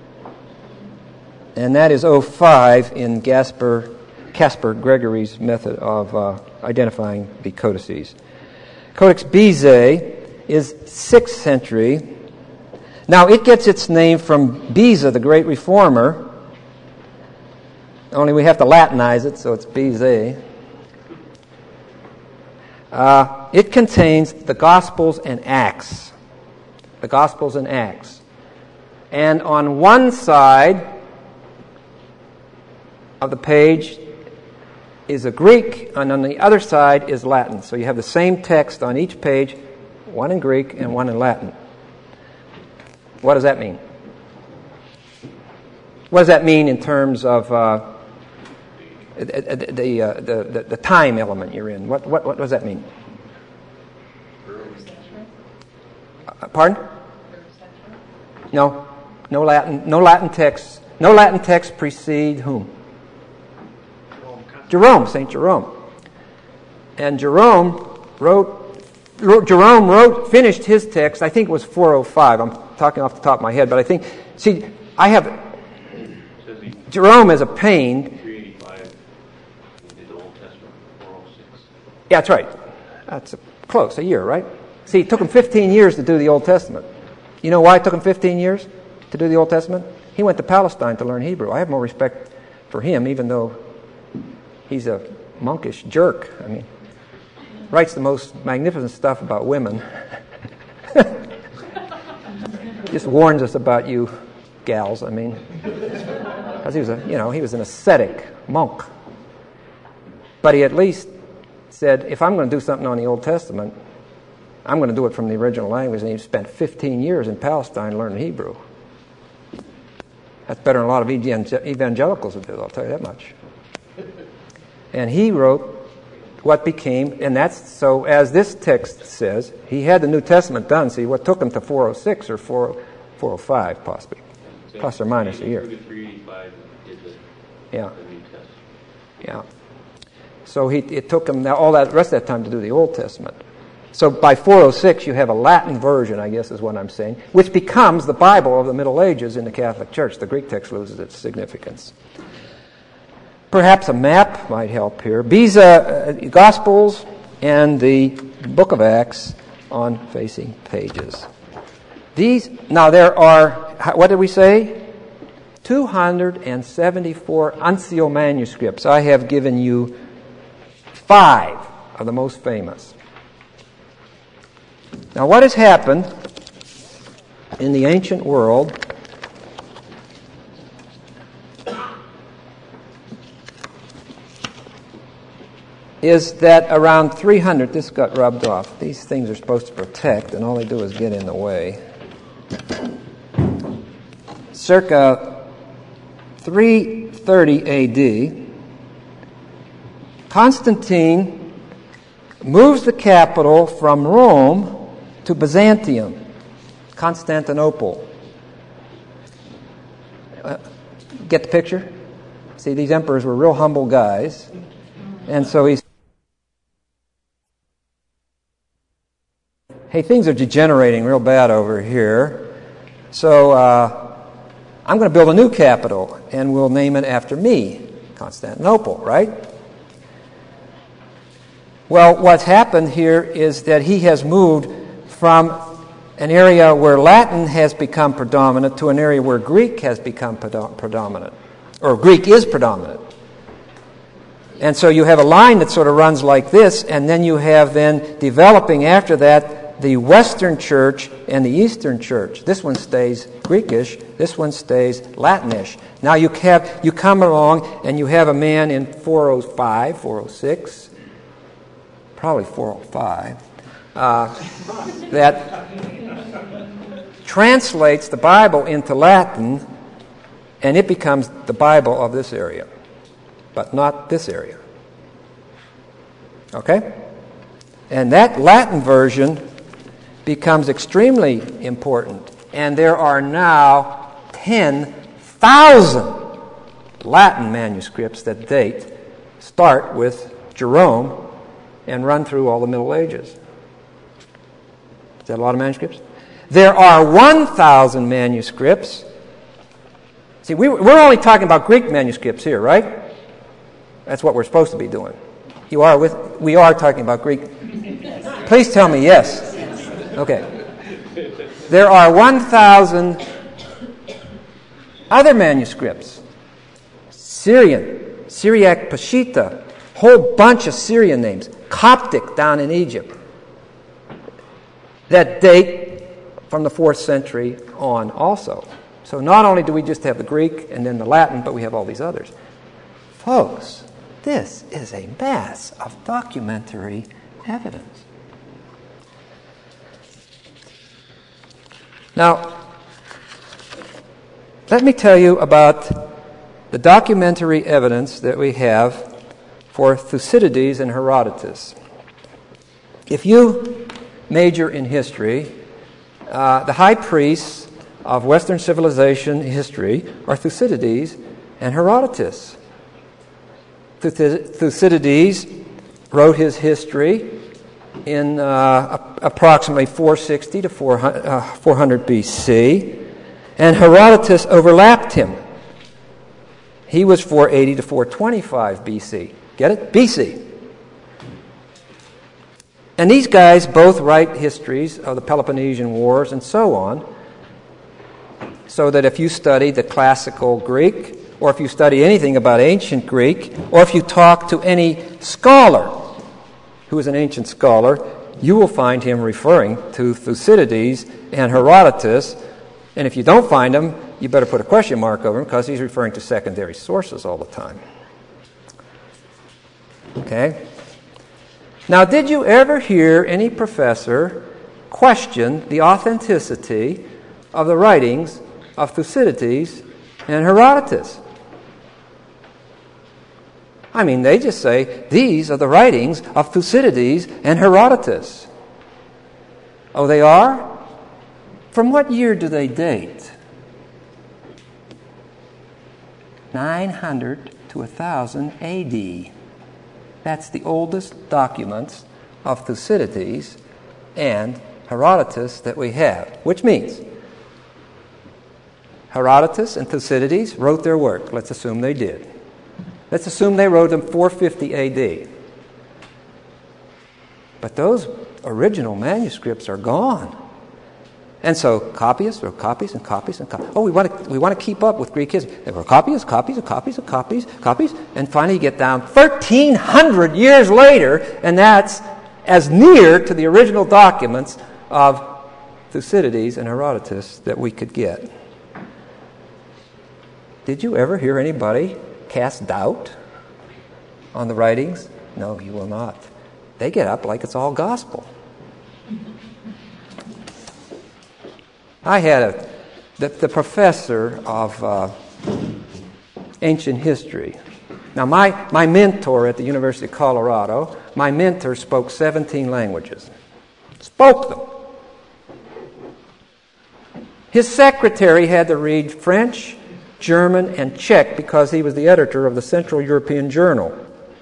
And that is oh five in Gasper, Caspar Gregory's method of uh, identifying the codices. Codex Bezae is sixth century. Now, it gets its name from Beza, the great reformer, only we have to Latinize it, so it's Bezae. Uh, it contains the Gospels and Acts. The Gospels and Acts. And on one side of the page is a Greek, and on the other side is Latin. So you have the same text on each page, one in Greek and one in Latin. What does that mean? What does that mean in terms of uh, the, the, uh, the, the the time element you're in? What what what does that mean? Uh, pardon? No, no Latin, no Latin texts. No Latin texts precede whom? Jerome, Saint Jerome. And Jerome wrote, wrote, Jerome wrote, finished his text, I think it was four oh five. I'm talking off the top of my head, but I think, see, I have, Jerome is a pain. three eighty-five, he did the Old Testament, four oh six. Yeah, that's right. That's a, close, a year, right? See, it took him fifteen years to do the Old Testament. You know why it took him fifteen years to do the Old Testament? He went to Palestine to learn Hebrew. I have more respect for him, even though he's a monkish jerk. I mean, writes the most magnificent stuff about women. Just warns us about you gals, I mean. Because he was a, you know, he was an ascetic monk. But he at least said, if I'm going to do something on the Old Testament, I'm going to do it from the original language. And he spent fifteen years in Palestine learning Hebrew. That's better than a lot of evangelicals would do, I'll tell you that much. And he wrote what became, and that's, so as this text says, he had the New Testament done. See, what took him to four oh six or four oh five, possibly, so plus or minus a year. three eighty-five did the, yeah. the New Testament. Yeah. So he, it took him all that rest of that time to do the Old Testament. So by four oh six, you have a Latin version, I guess is what I'm saying, which becomes the Bible of the Middle Ages in the Catholic Church. The Greek text loses its significance. Perhaps a map might help here. Beza, uh, Gospels and the Book of Acts on facing pages. These, now there are, what did we say? two hundred seventy-four Uncial manuscripts. I have given you five of the most famous. Now what has happened in the ancient world is that around three hundred, this got rubbed off. These things are supposed to protect, and all they do is get in the way. Circa three thirty A D, Constantine moves the capital from Rome to Byzantium, Constantinople. Uh, get the picture? See, these emperors were real humble guys. And so he's, hey, things are degenerating real bad over here. So uh, I'm going to build a new capital, and we'll name it after me, Constantinople, right? Well, what's happened here is that he has moved from an area where Latin has become predominant to an area where Greek has become predominant, or Greek is predominant. And so you have a line that sort of runs like this, and then you have then developing after that the Western Church and the Eastern Church. This one stays Greekish, this one stays Latinish. Now you have you come along and you have a man in four oh five, four oh six, probably four oh five, uh, that translates the Bible into Latin, and it becomes the Bible of this area, but not this area. Okay? And that Latin version becomes extremely important. And there are now ten thousand Latin manuscripts that date, start with Jerome, and run through all the Middle Ages. Is that a lot of manuscripts? There are one thousand manuscripts. See, we, we're only talking about Greek manuscripts here, right? That's what we're supposed to be doing. You are with, we are talking about Greek. Please tell me yes. Okay. There are one thousand other manuscripts. Syrian, Syriac Peshitta, whole bunch of Syrian names. Coptic down in Egypt, that date from the fourth century on also. So not only do we just have the Greek and then the Latin, but we have all these others. Folks, this is a mass of documentary evidence. Now, let me tell you about the documentary evidence that we have for Thucydides and Herodotus. If you major in history, uh, the high priests of Western civilization history are Thucydides and Herodotus. Thucydides wrote his history in uh, approximately four sixty to four hundred B C, and Herodotus overlapped him. He was four eighty to four twenty-five B C. Get it? B C. And these guys both write histories of the Peloponnesian Wars and so on, so that if you study the classical Greek, or if you study anything about ancient Greek, or if you talk to any scholar who is an ancient scholar, you will find him referring to Thucydides and Herodotus. And if you don't find him, you better put a question mark over him, because he's referring to secondary sources all the time. Okay? Now, did you ever hear any professor question the authenticity of the writings of Thucydides and Herodotus? I mean, they just say, these are the writings of Thucydides and Herodotus. Oh, they are? From what year do they date? nine hundred to one thousand A D. That's the oldest documents of Thucydides and Herodotus that we have, which means Herodotus and Thucydides wrote their work. Let's assume they did. Let's assume they wrote them four fifty A D. But those original manuscripts are gone. And so copyists wrote copies and copies and copies. Oh, we want to we want to keep up with Greek history. There were copies, copies, and copies, and copies, copies, and finally you get down thirteen hundred years later, and that's as near to the original documents of Thucydides and Herodotus that we could get. Did you ever hear anybody cast doubt on the writings? No, you will not. They get up like it's all gospel. I had a the, the professor of uh, ancient history. Now, my, my mentor at the University of Colorado, my mentor spoke seventeen languages. Spoke them. His secretary had to read French, German, and Czech because he was the editor of the Central European Journal.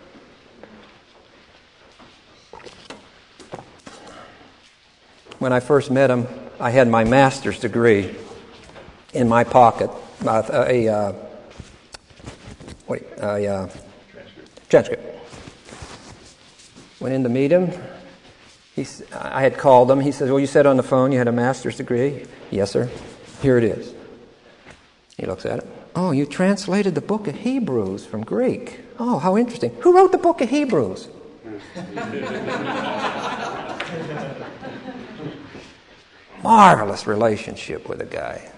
When I first met him, I had my master's degree in my pocket, uh, a, uh, wait, a uh, transcript. Went in to meet him. He, I had called him. He says, well, you said on the phone you had a master's degree. Yes, sir. Here it is. He looks at it. Oh, you translated the book of Hebrews from Greek. Oh, how interesting. Who wrote the book of Hebrews? Marvelous relationship with a guy.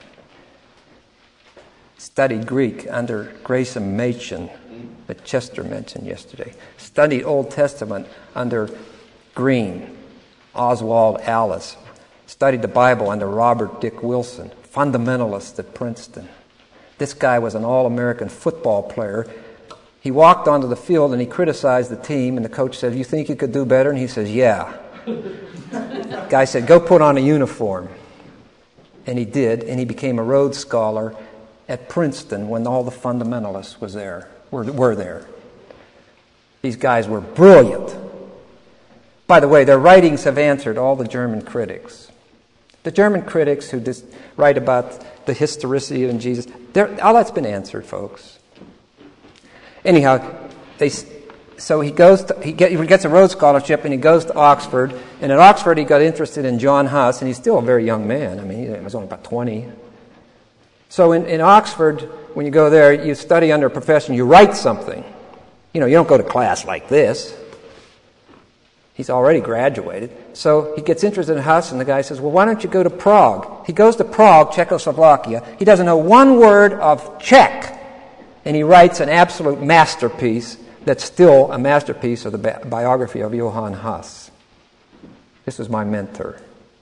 Studied Greek under Grayson Machen, that Chester mentioned yesterday. Studied Old Testament under Green, Oswald Alice. Studied the Bible under Robert Dick Wilson, fundamentalist at Princeton. This guy was an all-American football player. He walked onto the field and he criticized the team, and the coach said, you think you could do better? And he says, yeah. The guy said, go put on a uniform. And he did, and he became a Rhodes Scholar at Princeton when all the fundamentalists was there, were, were there. These guys were brilliant. By the way, their writings have answered all the German critics. The German critics who just write about the historicity of Jesus, all that's been answered, folks. Anyhow, they, so he goes to, he, get, he gets a Rhodes Scholarship and he goes to Oxford. And at Oxford he got interested in John Huss, and he's still a very young man. I mean, he was only about twenty. So in, in Oxford, when you go there, you study under a professor, you write something. You know, you don't go to class like this. He's already graduated. So he gets interested in Huss, and the guy says, well, why don't you go to Prague? He goes to Prague, Czechoslovakia. He doesn't know one word of Czech, and he writes an absolute masterpiece that's still a masterpiece of the bi- biography of Johann Huss. This was my mentor.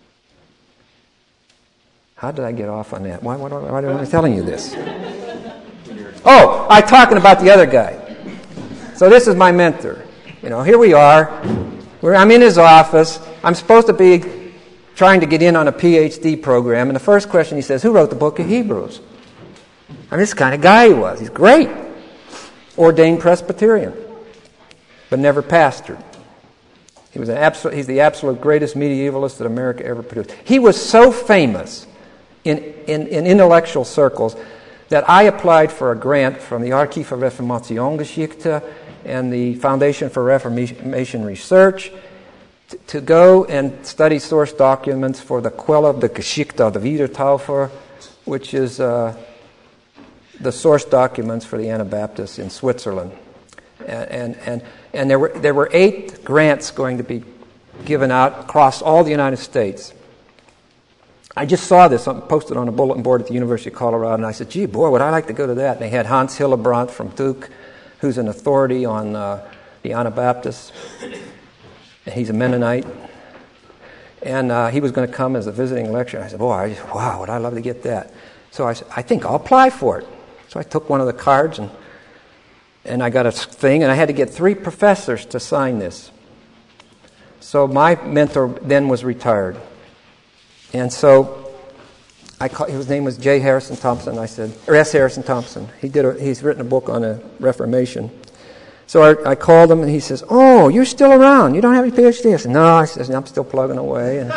How did I get off on that? Why, why, why, why am I telling you this? Oh, I'm talking about the other guy. So this is my mentor. You know, here we are. We're, I'm in his office. I'm supposed to be trying to get in on a P H D program. And the first question he says, who wrote the book of Hebrews? I mean, this kind of guy he was. He's great. Ordained Presbyterian, but never pastored. He was an absolute, he's the absolute greatest medievalist that America ever produced. He was so famous in, in, in intellectual circles that I applied for a grant from the Archiv für Reformationsgeschichte and the Foundation for Reformation Research to, to go and study source documents for the Quelle der Geschichte der Wiedertäufer, which is uh, the source documents for the Anabaptists in Switzerland. And, and, and, and there were there were eight grants going to be given out across all the United States. I just saw this posted on a bulletin board at the University of Colorado, and I said, gee, boy, would I like to go to that. And they had Hans Hillebrandt from Duke, who's an authority on uh, the Anabaptists. And he's a Mennonite. And uh, he was going to come as a visiting lecturer. I said, boy, I just, wow, would I love to get that. So I said, I think I'll apply for it. So I took one of the cards, and and I got a thing, and I had to get three professors to sign this. So my mentor then was retired. And so I call, his name was J. Harrison Thompson. I said, or S. Harrison Thompson. He did. A, he's written a book on a Reformation. So I, I called him, and he says, "Oh, you're still around. You don't have any P H D?" I said, "No." I says, "I'm still plugging away." And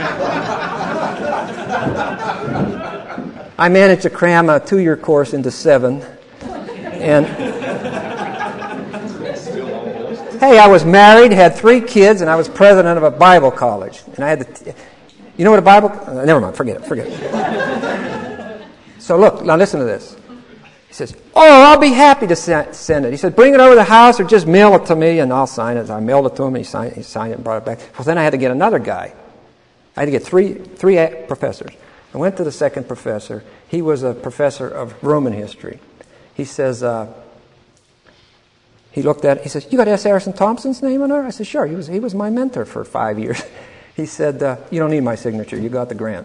I managed to cram a two-year course into seven. And hey, I was married, had three kids, and I was president of a Bible college. And I had the. You know what a Bible... Uh, never mind, forget it, forget it. So look, now listen to this. He says, oh, I'll be happy to send it. He said, bring it over to the house or just mail it to me and I'll sign it. I mailed it to him, and he signed, he signed it and brought it back. Well, then I had to get another guy. I had to get three three professors. I went to the second professor. He was a professor of Roman history. He says, uh, he looked at it, he says, you got S. Harrison Thompson's name on there? I said, sure, he was, he was my mentor for five years. He said, uh, you don't need my signature, you got the grant.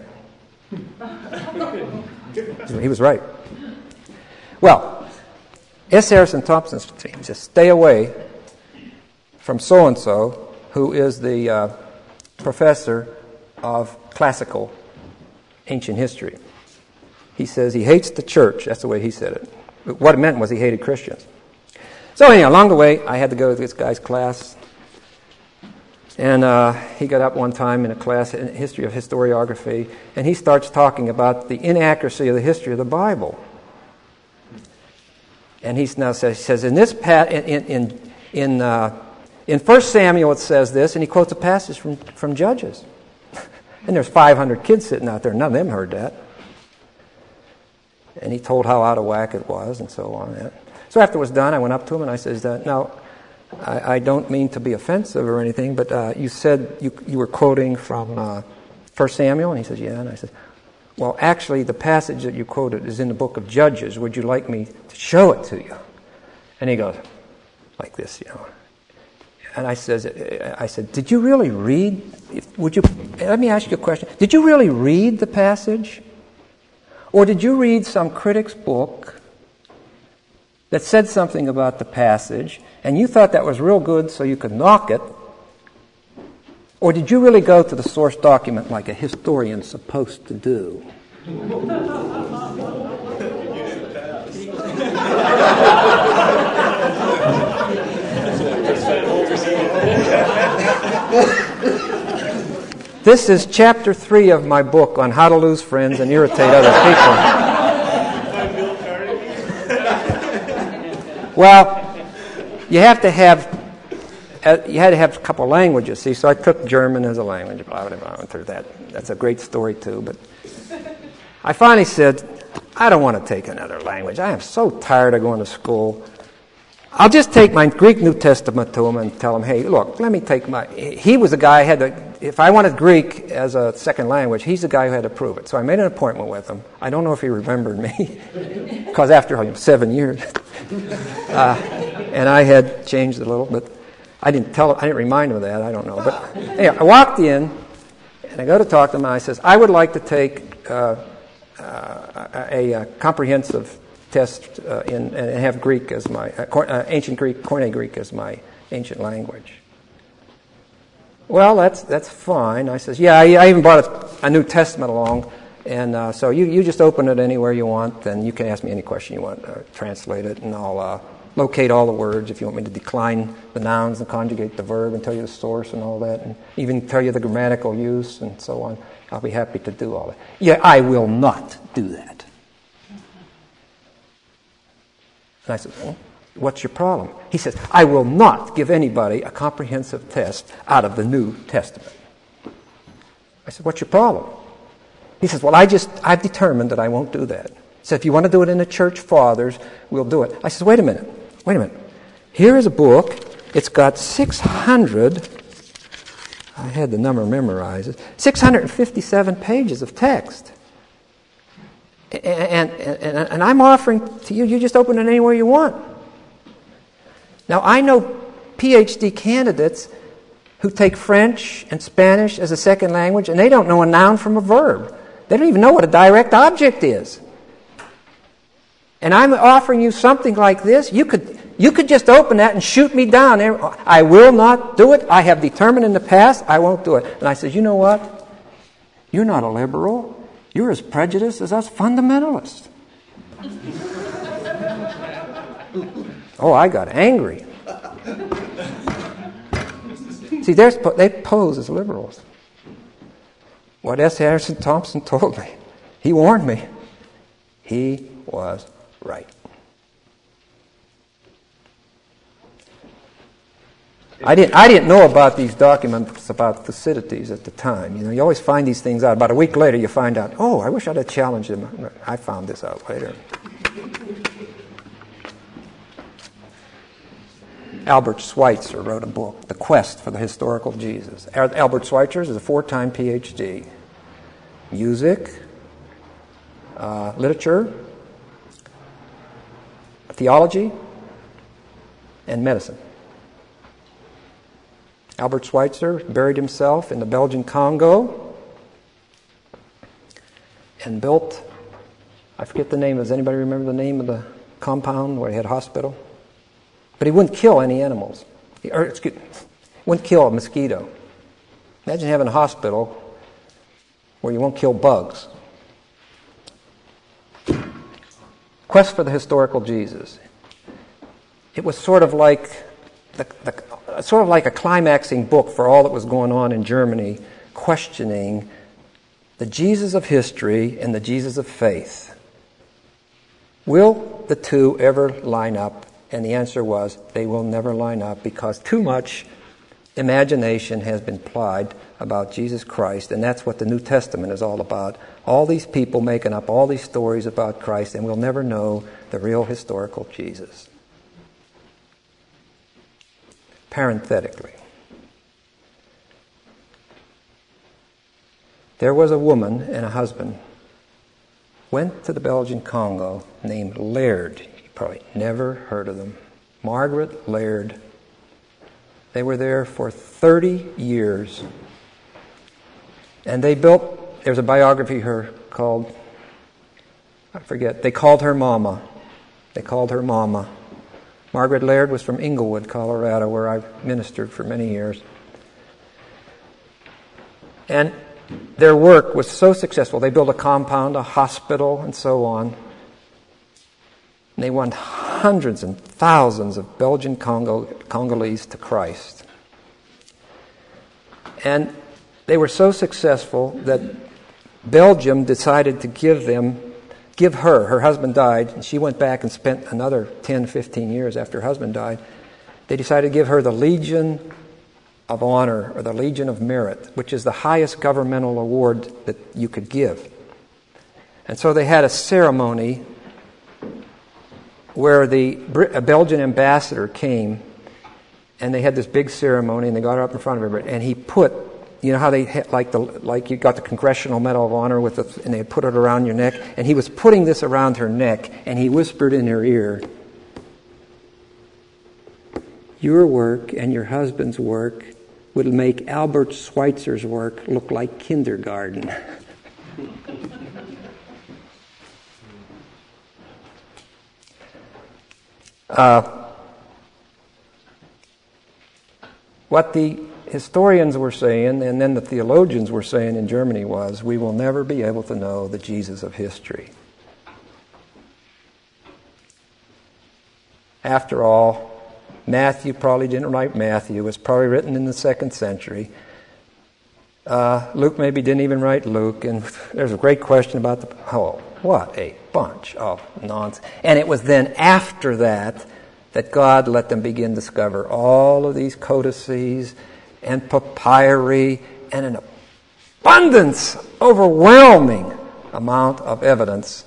He was right. Well, S. Harrison Thompson's team says, stay away from so-and-so, who is the uh, professor of classical ancient history. He says he hates the church. That's the way he said it. What it meant was he hated Christians. So anyhow, along the way, I had to go to this guy's class. And uh, he got up one time in a class in history of historiography, and he starts talking about the inaccuracy of the history of the Bible. And he now says, he says in this pat in in in uh, in First Samuel it says this, and he quotes a passage from, from Judges. And there's five hundred kids sitting out there. None of them heard that. And he told how out of whack it was and so on. So after it was done, I went up to him and I said, now, I, I don't mean to be offensive or anything, but uh, you said you, you were quoting from uh, First Samuel? And he says, yeah. And I said, well, actually, the passage that you quoted is in the book of Judges. Would you like me to show it to you? And he goes, like this, you know. And I says, I said, did you really read? Would you? Let me ask you a question. Did you really read the passage, or did you read some critic's book that said something about the passage, and you thought that was real good, so you could knock it, or did you really go to the source document like a historian's supposed to do? This is chapter three of my book on how to lose friends and irritate other people. Well, you have to have uh, you had to have a couple of languages. See, so I took German as a language. Blah, blah, blah, I went through that. That's a great story too. But I finally said, I don't want to take another language. I am so tired of going to school. I'll just take my Greek New Testament to him and tell him, hey, look, let me take my... He was the guy who had to... If I wanted Greek as a second language, he's the guy who had to prove it. So I made an appointment with him. I don't know if he remembered me, because after you know, seven years. uh, and I had changed a little, but I didn't tell him, I didn't remind him of that. I don't know. But anyway, I walked in, and I go to talk to him, and I says, I would like to take uh, uh, a, a comprehensive test uh, in, and have Greek as my, uh, uh, ancient Greek, Koine Greek as my ancient language. Well, that's that's fine. I says, yeah, I, I even brought a, a New Testament along, and uh, so you, you just open it anywhere you want, and you can ask me any question you want, uh, translate it, and I'll uh, locate all the words if you want me to decline the nouns and conjugate the verb and tell you the source and all that, and even tell you the grammatical use and so on. I'll be happy to do all that. Yeah, I will not do that. And I said, well, what's your problem? He says, I will not give anybody a comprehensive test out of the New Testament. I said, what's your problem? He says, well, I just, I've determined that I won't do that. He said, if you want to do it in the Church Fathers, we'll do it. I said, wait a minute, wait a minute. Here is a book. It's got six hundred, I had the number memorized, six hundred fifty-seven pages of text. And, and, and, and I'm offering to you, you just open it anywhere you want. Now, I know P H D candidates who take French and Spanish as a second language, and they don't know a noun from a verb. They don't even know what a direct object is. And I'm offering you something like this. You could, you could just open that and shoot me down. I will not do it. I have determined in the past I won't do it. And I said, you know what? You're not a liberal. You're as prejudiced as us fundamentalists. Oh, I got angry. See, they pose as liberals. What S. Harrison Thompson told me, he warned me. He was right. I didn't. I didn't know about these documents about Thucydides at the time. You know, you always find these things out. About a week later, you find out. Oh, I wish I'd have challenged him. I found this out later. Albert Schweitzer wrote a book, The Quest for the Historical Jesus. Albert Schweitzer is a four-time P H D. Music, uh, literature, theology, and medicine. Albert Schweitzer buried himself in the Belgian Congo and built, I forget the name, does anybody remember the name of the compound where he had a hospital? But he wouldn't kill any animals. He, or, excuse, wouldn't kill a mosquito. Imagine having a hospital where you won't kill bugs. Quest for the Historical Jesus. It was sort of like the, the, sort of like a climaxing book for all that was going on in Germany, questioning the Jesus of history and the Jesus of faith. Will the two ever line up And the answer was, they will never line up because too much imagination has been applied about Jesus Christ, and that's what the New Testament is all about. All these people making up all these stories about Christ, and we'll never know the real historical Jesus. Parenthetically, there was a woman and a husband went to the Belgian Congo named Laird. You probably never heard of them. Margaret Laird. They were there for thirty years. And they built, there's a biography of her called, I forget, they called her Mama. They called her Mama. Margaret Laird was from Inglewood, Colorado, where I ministered for many years. And their work was so successful. They built a compound, a hospital, and so on. And they won hundreds and thousands of Belgian Congo, Congolese to Christ. And they were so successful that Belgium decided to give them, give her, her husband died, and she went back and spent another ten, fifteen years after her husband died. They decided to give her the Legion of Honor, or the Legion of Merit, which is the highest governmental award that you could give. And so they had a ceremony where the Belgian ambassador came, and they had this big ceremony, and they got her up in front of everybody, and he put, you know how they had, like the like you got the Congressional Medal of Honor with the, and they put it around your neck, and he was putting this around her neck, and he whispered in her ear, "Your work and your husband's work would make Albert Schweitzer's work look like kindergarten." uh, what the historians were saying, and then the theologians were saying in Germany, was we will never be able to know the Jesus of history. After all, Matthew probably didn't write Matthew. It was probably written in the second century. Uh, Luke maybe didn't even write Luke. And there's a great question about the... Oh, what a bunch of nonsense. And it was then after that that God let them begin to discover all of these codices and papyri and an abundance, overwhelming amount of evidence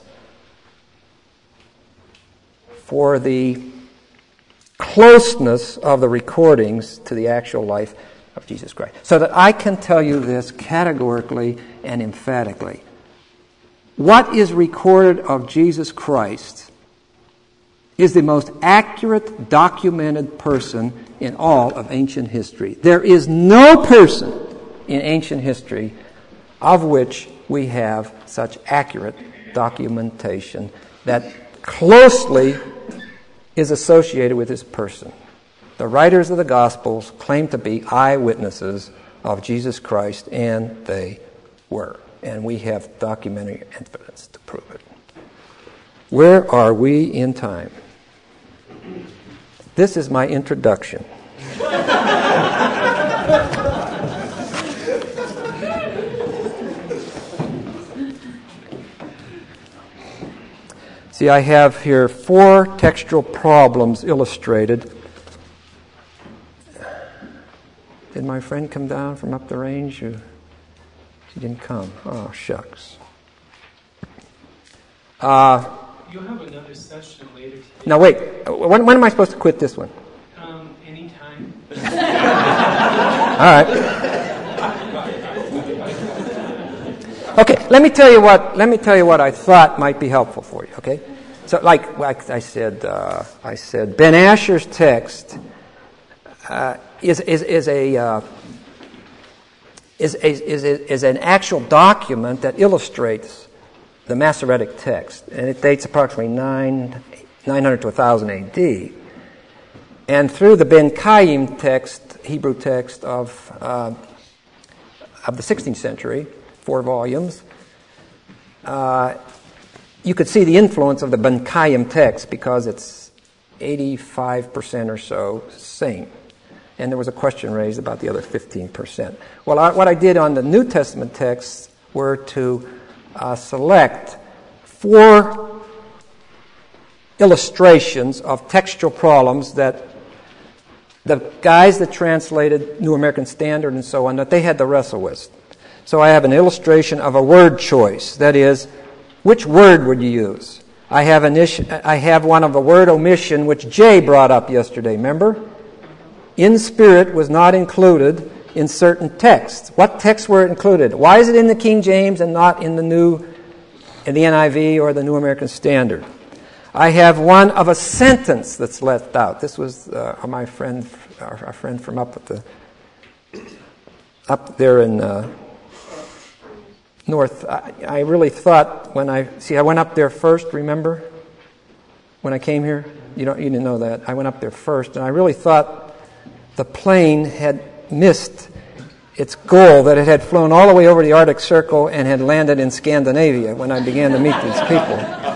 for the closeness of the recordings to the actual life of Jesus Christ. So that I can tell you this categorically and emphatically. What is recorded of Jesus Christ is the most accurate, documented person in all of ancient history. There is no person in ancient history of which we have such accurate documentation that closely is associated with his person. The writers of the Gospels claim to be eyewitnesses of Jesus Christ, and they were. And we have documentary evidence to prove it. Where are we in time? This is my introduction. See, I have here four textual problems illustrated. Did my friend come down from up the range? She didn't come. Oh, shucks. Uh, You'll have another session later today. now, wait. When, when am I supposed to quit this one? Um, anytime. All right. Okay, let me tell you what. Let me tell you what I thought might be helpful for you. Okay, so like, like I said, uh, I said Ben Asher's text uh, is is is a uh, is, is is is an actual document that illustrates the Masoretic text, and it dates approximately nine nine hundred to a thousand A D. And through the Ben Chaim text, Hebrew text of uh, of the sixteenth century. Four volumes, uh, you could see the influence of the Ben Chaim text because it's eighty-five percent or so same. And there was a question raised about the other fifteen percent. Well, I, what I did on the New Testament texts were to uh, select four illustrations of textual problems that the guys that translated New American Standard and so on, that they had to wrestle with. So I have an illustration of a word choice. That is, which word would you use? I have an issue, I have one of a word omission, which Jay brought up yesterday, remember? In spirit was not included in certain texts. What texts were included? Why is it in the King James and not in the New, in the N I V or the New American Standard? I have one of a sentence that's left out. This was uh, my friend, our, our friend from up at the, up there in uh, North. I, I really thought when I see, I went up there first. Remember, when I came here, you don't, you didn't know that. I went up there first, and I really thought the plane had missed its goal, that it had flown all the way over the Arctic Circle and had landed in Scandinavia when I began to meet these people.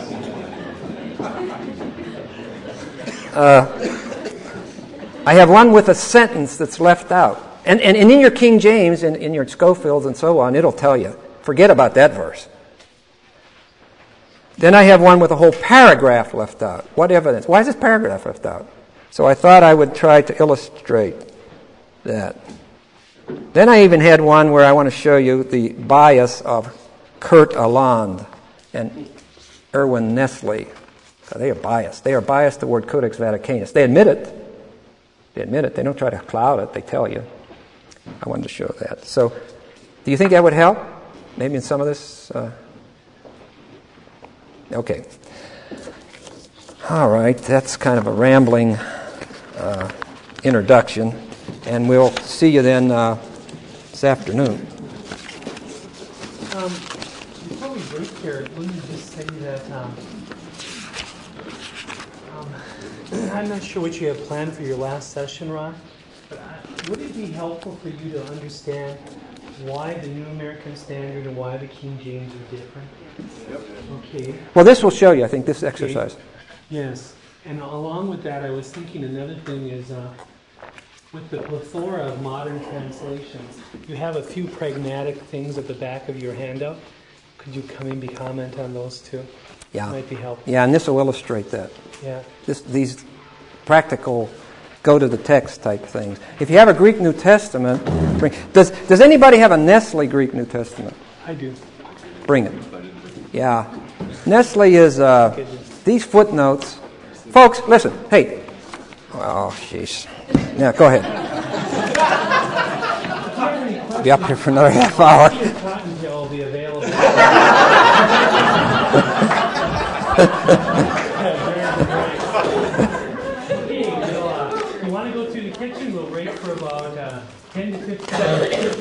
Uh, I have one with a sentence that's left out. And, and, and in your King James, in, in your Schofields and so on, it'll tell you, forget about that verse. Then I have one with a whole paragraph left out. What evidence? Why is this paragraph left out? So I thought I would try to illustrate that. Then I even had one where I want to show you the bias of Kurt Aland and Erwin Nestle. They are biased. They are biased toward Codex Vaticanus. They admit it. They admit it. They don't try to cloud it. They tell you. I wanted to show that. So, do you think that would help? Maybe in some of this? Uh... Okay. All right. That's kind of a rambling uh, introduction. And we'll see you then uh, this afternoon. Um, before we break here, let me just say that um, um, I'm not sure what you have planned for your last session, Ron, but I, would it be helpful for you to understand why the New American Standard and why the King James are different? Yep. Okay. Well, this will show you, I think, this exercise. Okay. Yes. And along with that, I was thinking another thing is uh, with the plethora of modern translations, you have a few pragmatic things at the back of your handout. Could you come in and comment on those too? Yeah. It might be helpful. Yeah, and this will illustrate that. Yeah. This, these practical, go-to-the-text type things. If you have a Greek New Testament, bring, does does anybody have a Nestle Greek New Testament? I do. Bring it. Yeah. Nestle is, uh, these footnotes. Folks, listen. Hey. Oh, jeez. Yeah, go ahead. Be up here for another half hour. Cottontail will be available. You want to go to the kitchen? We'll break for about uh, ten to fifteen minutes.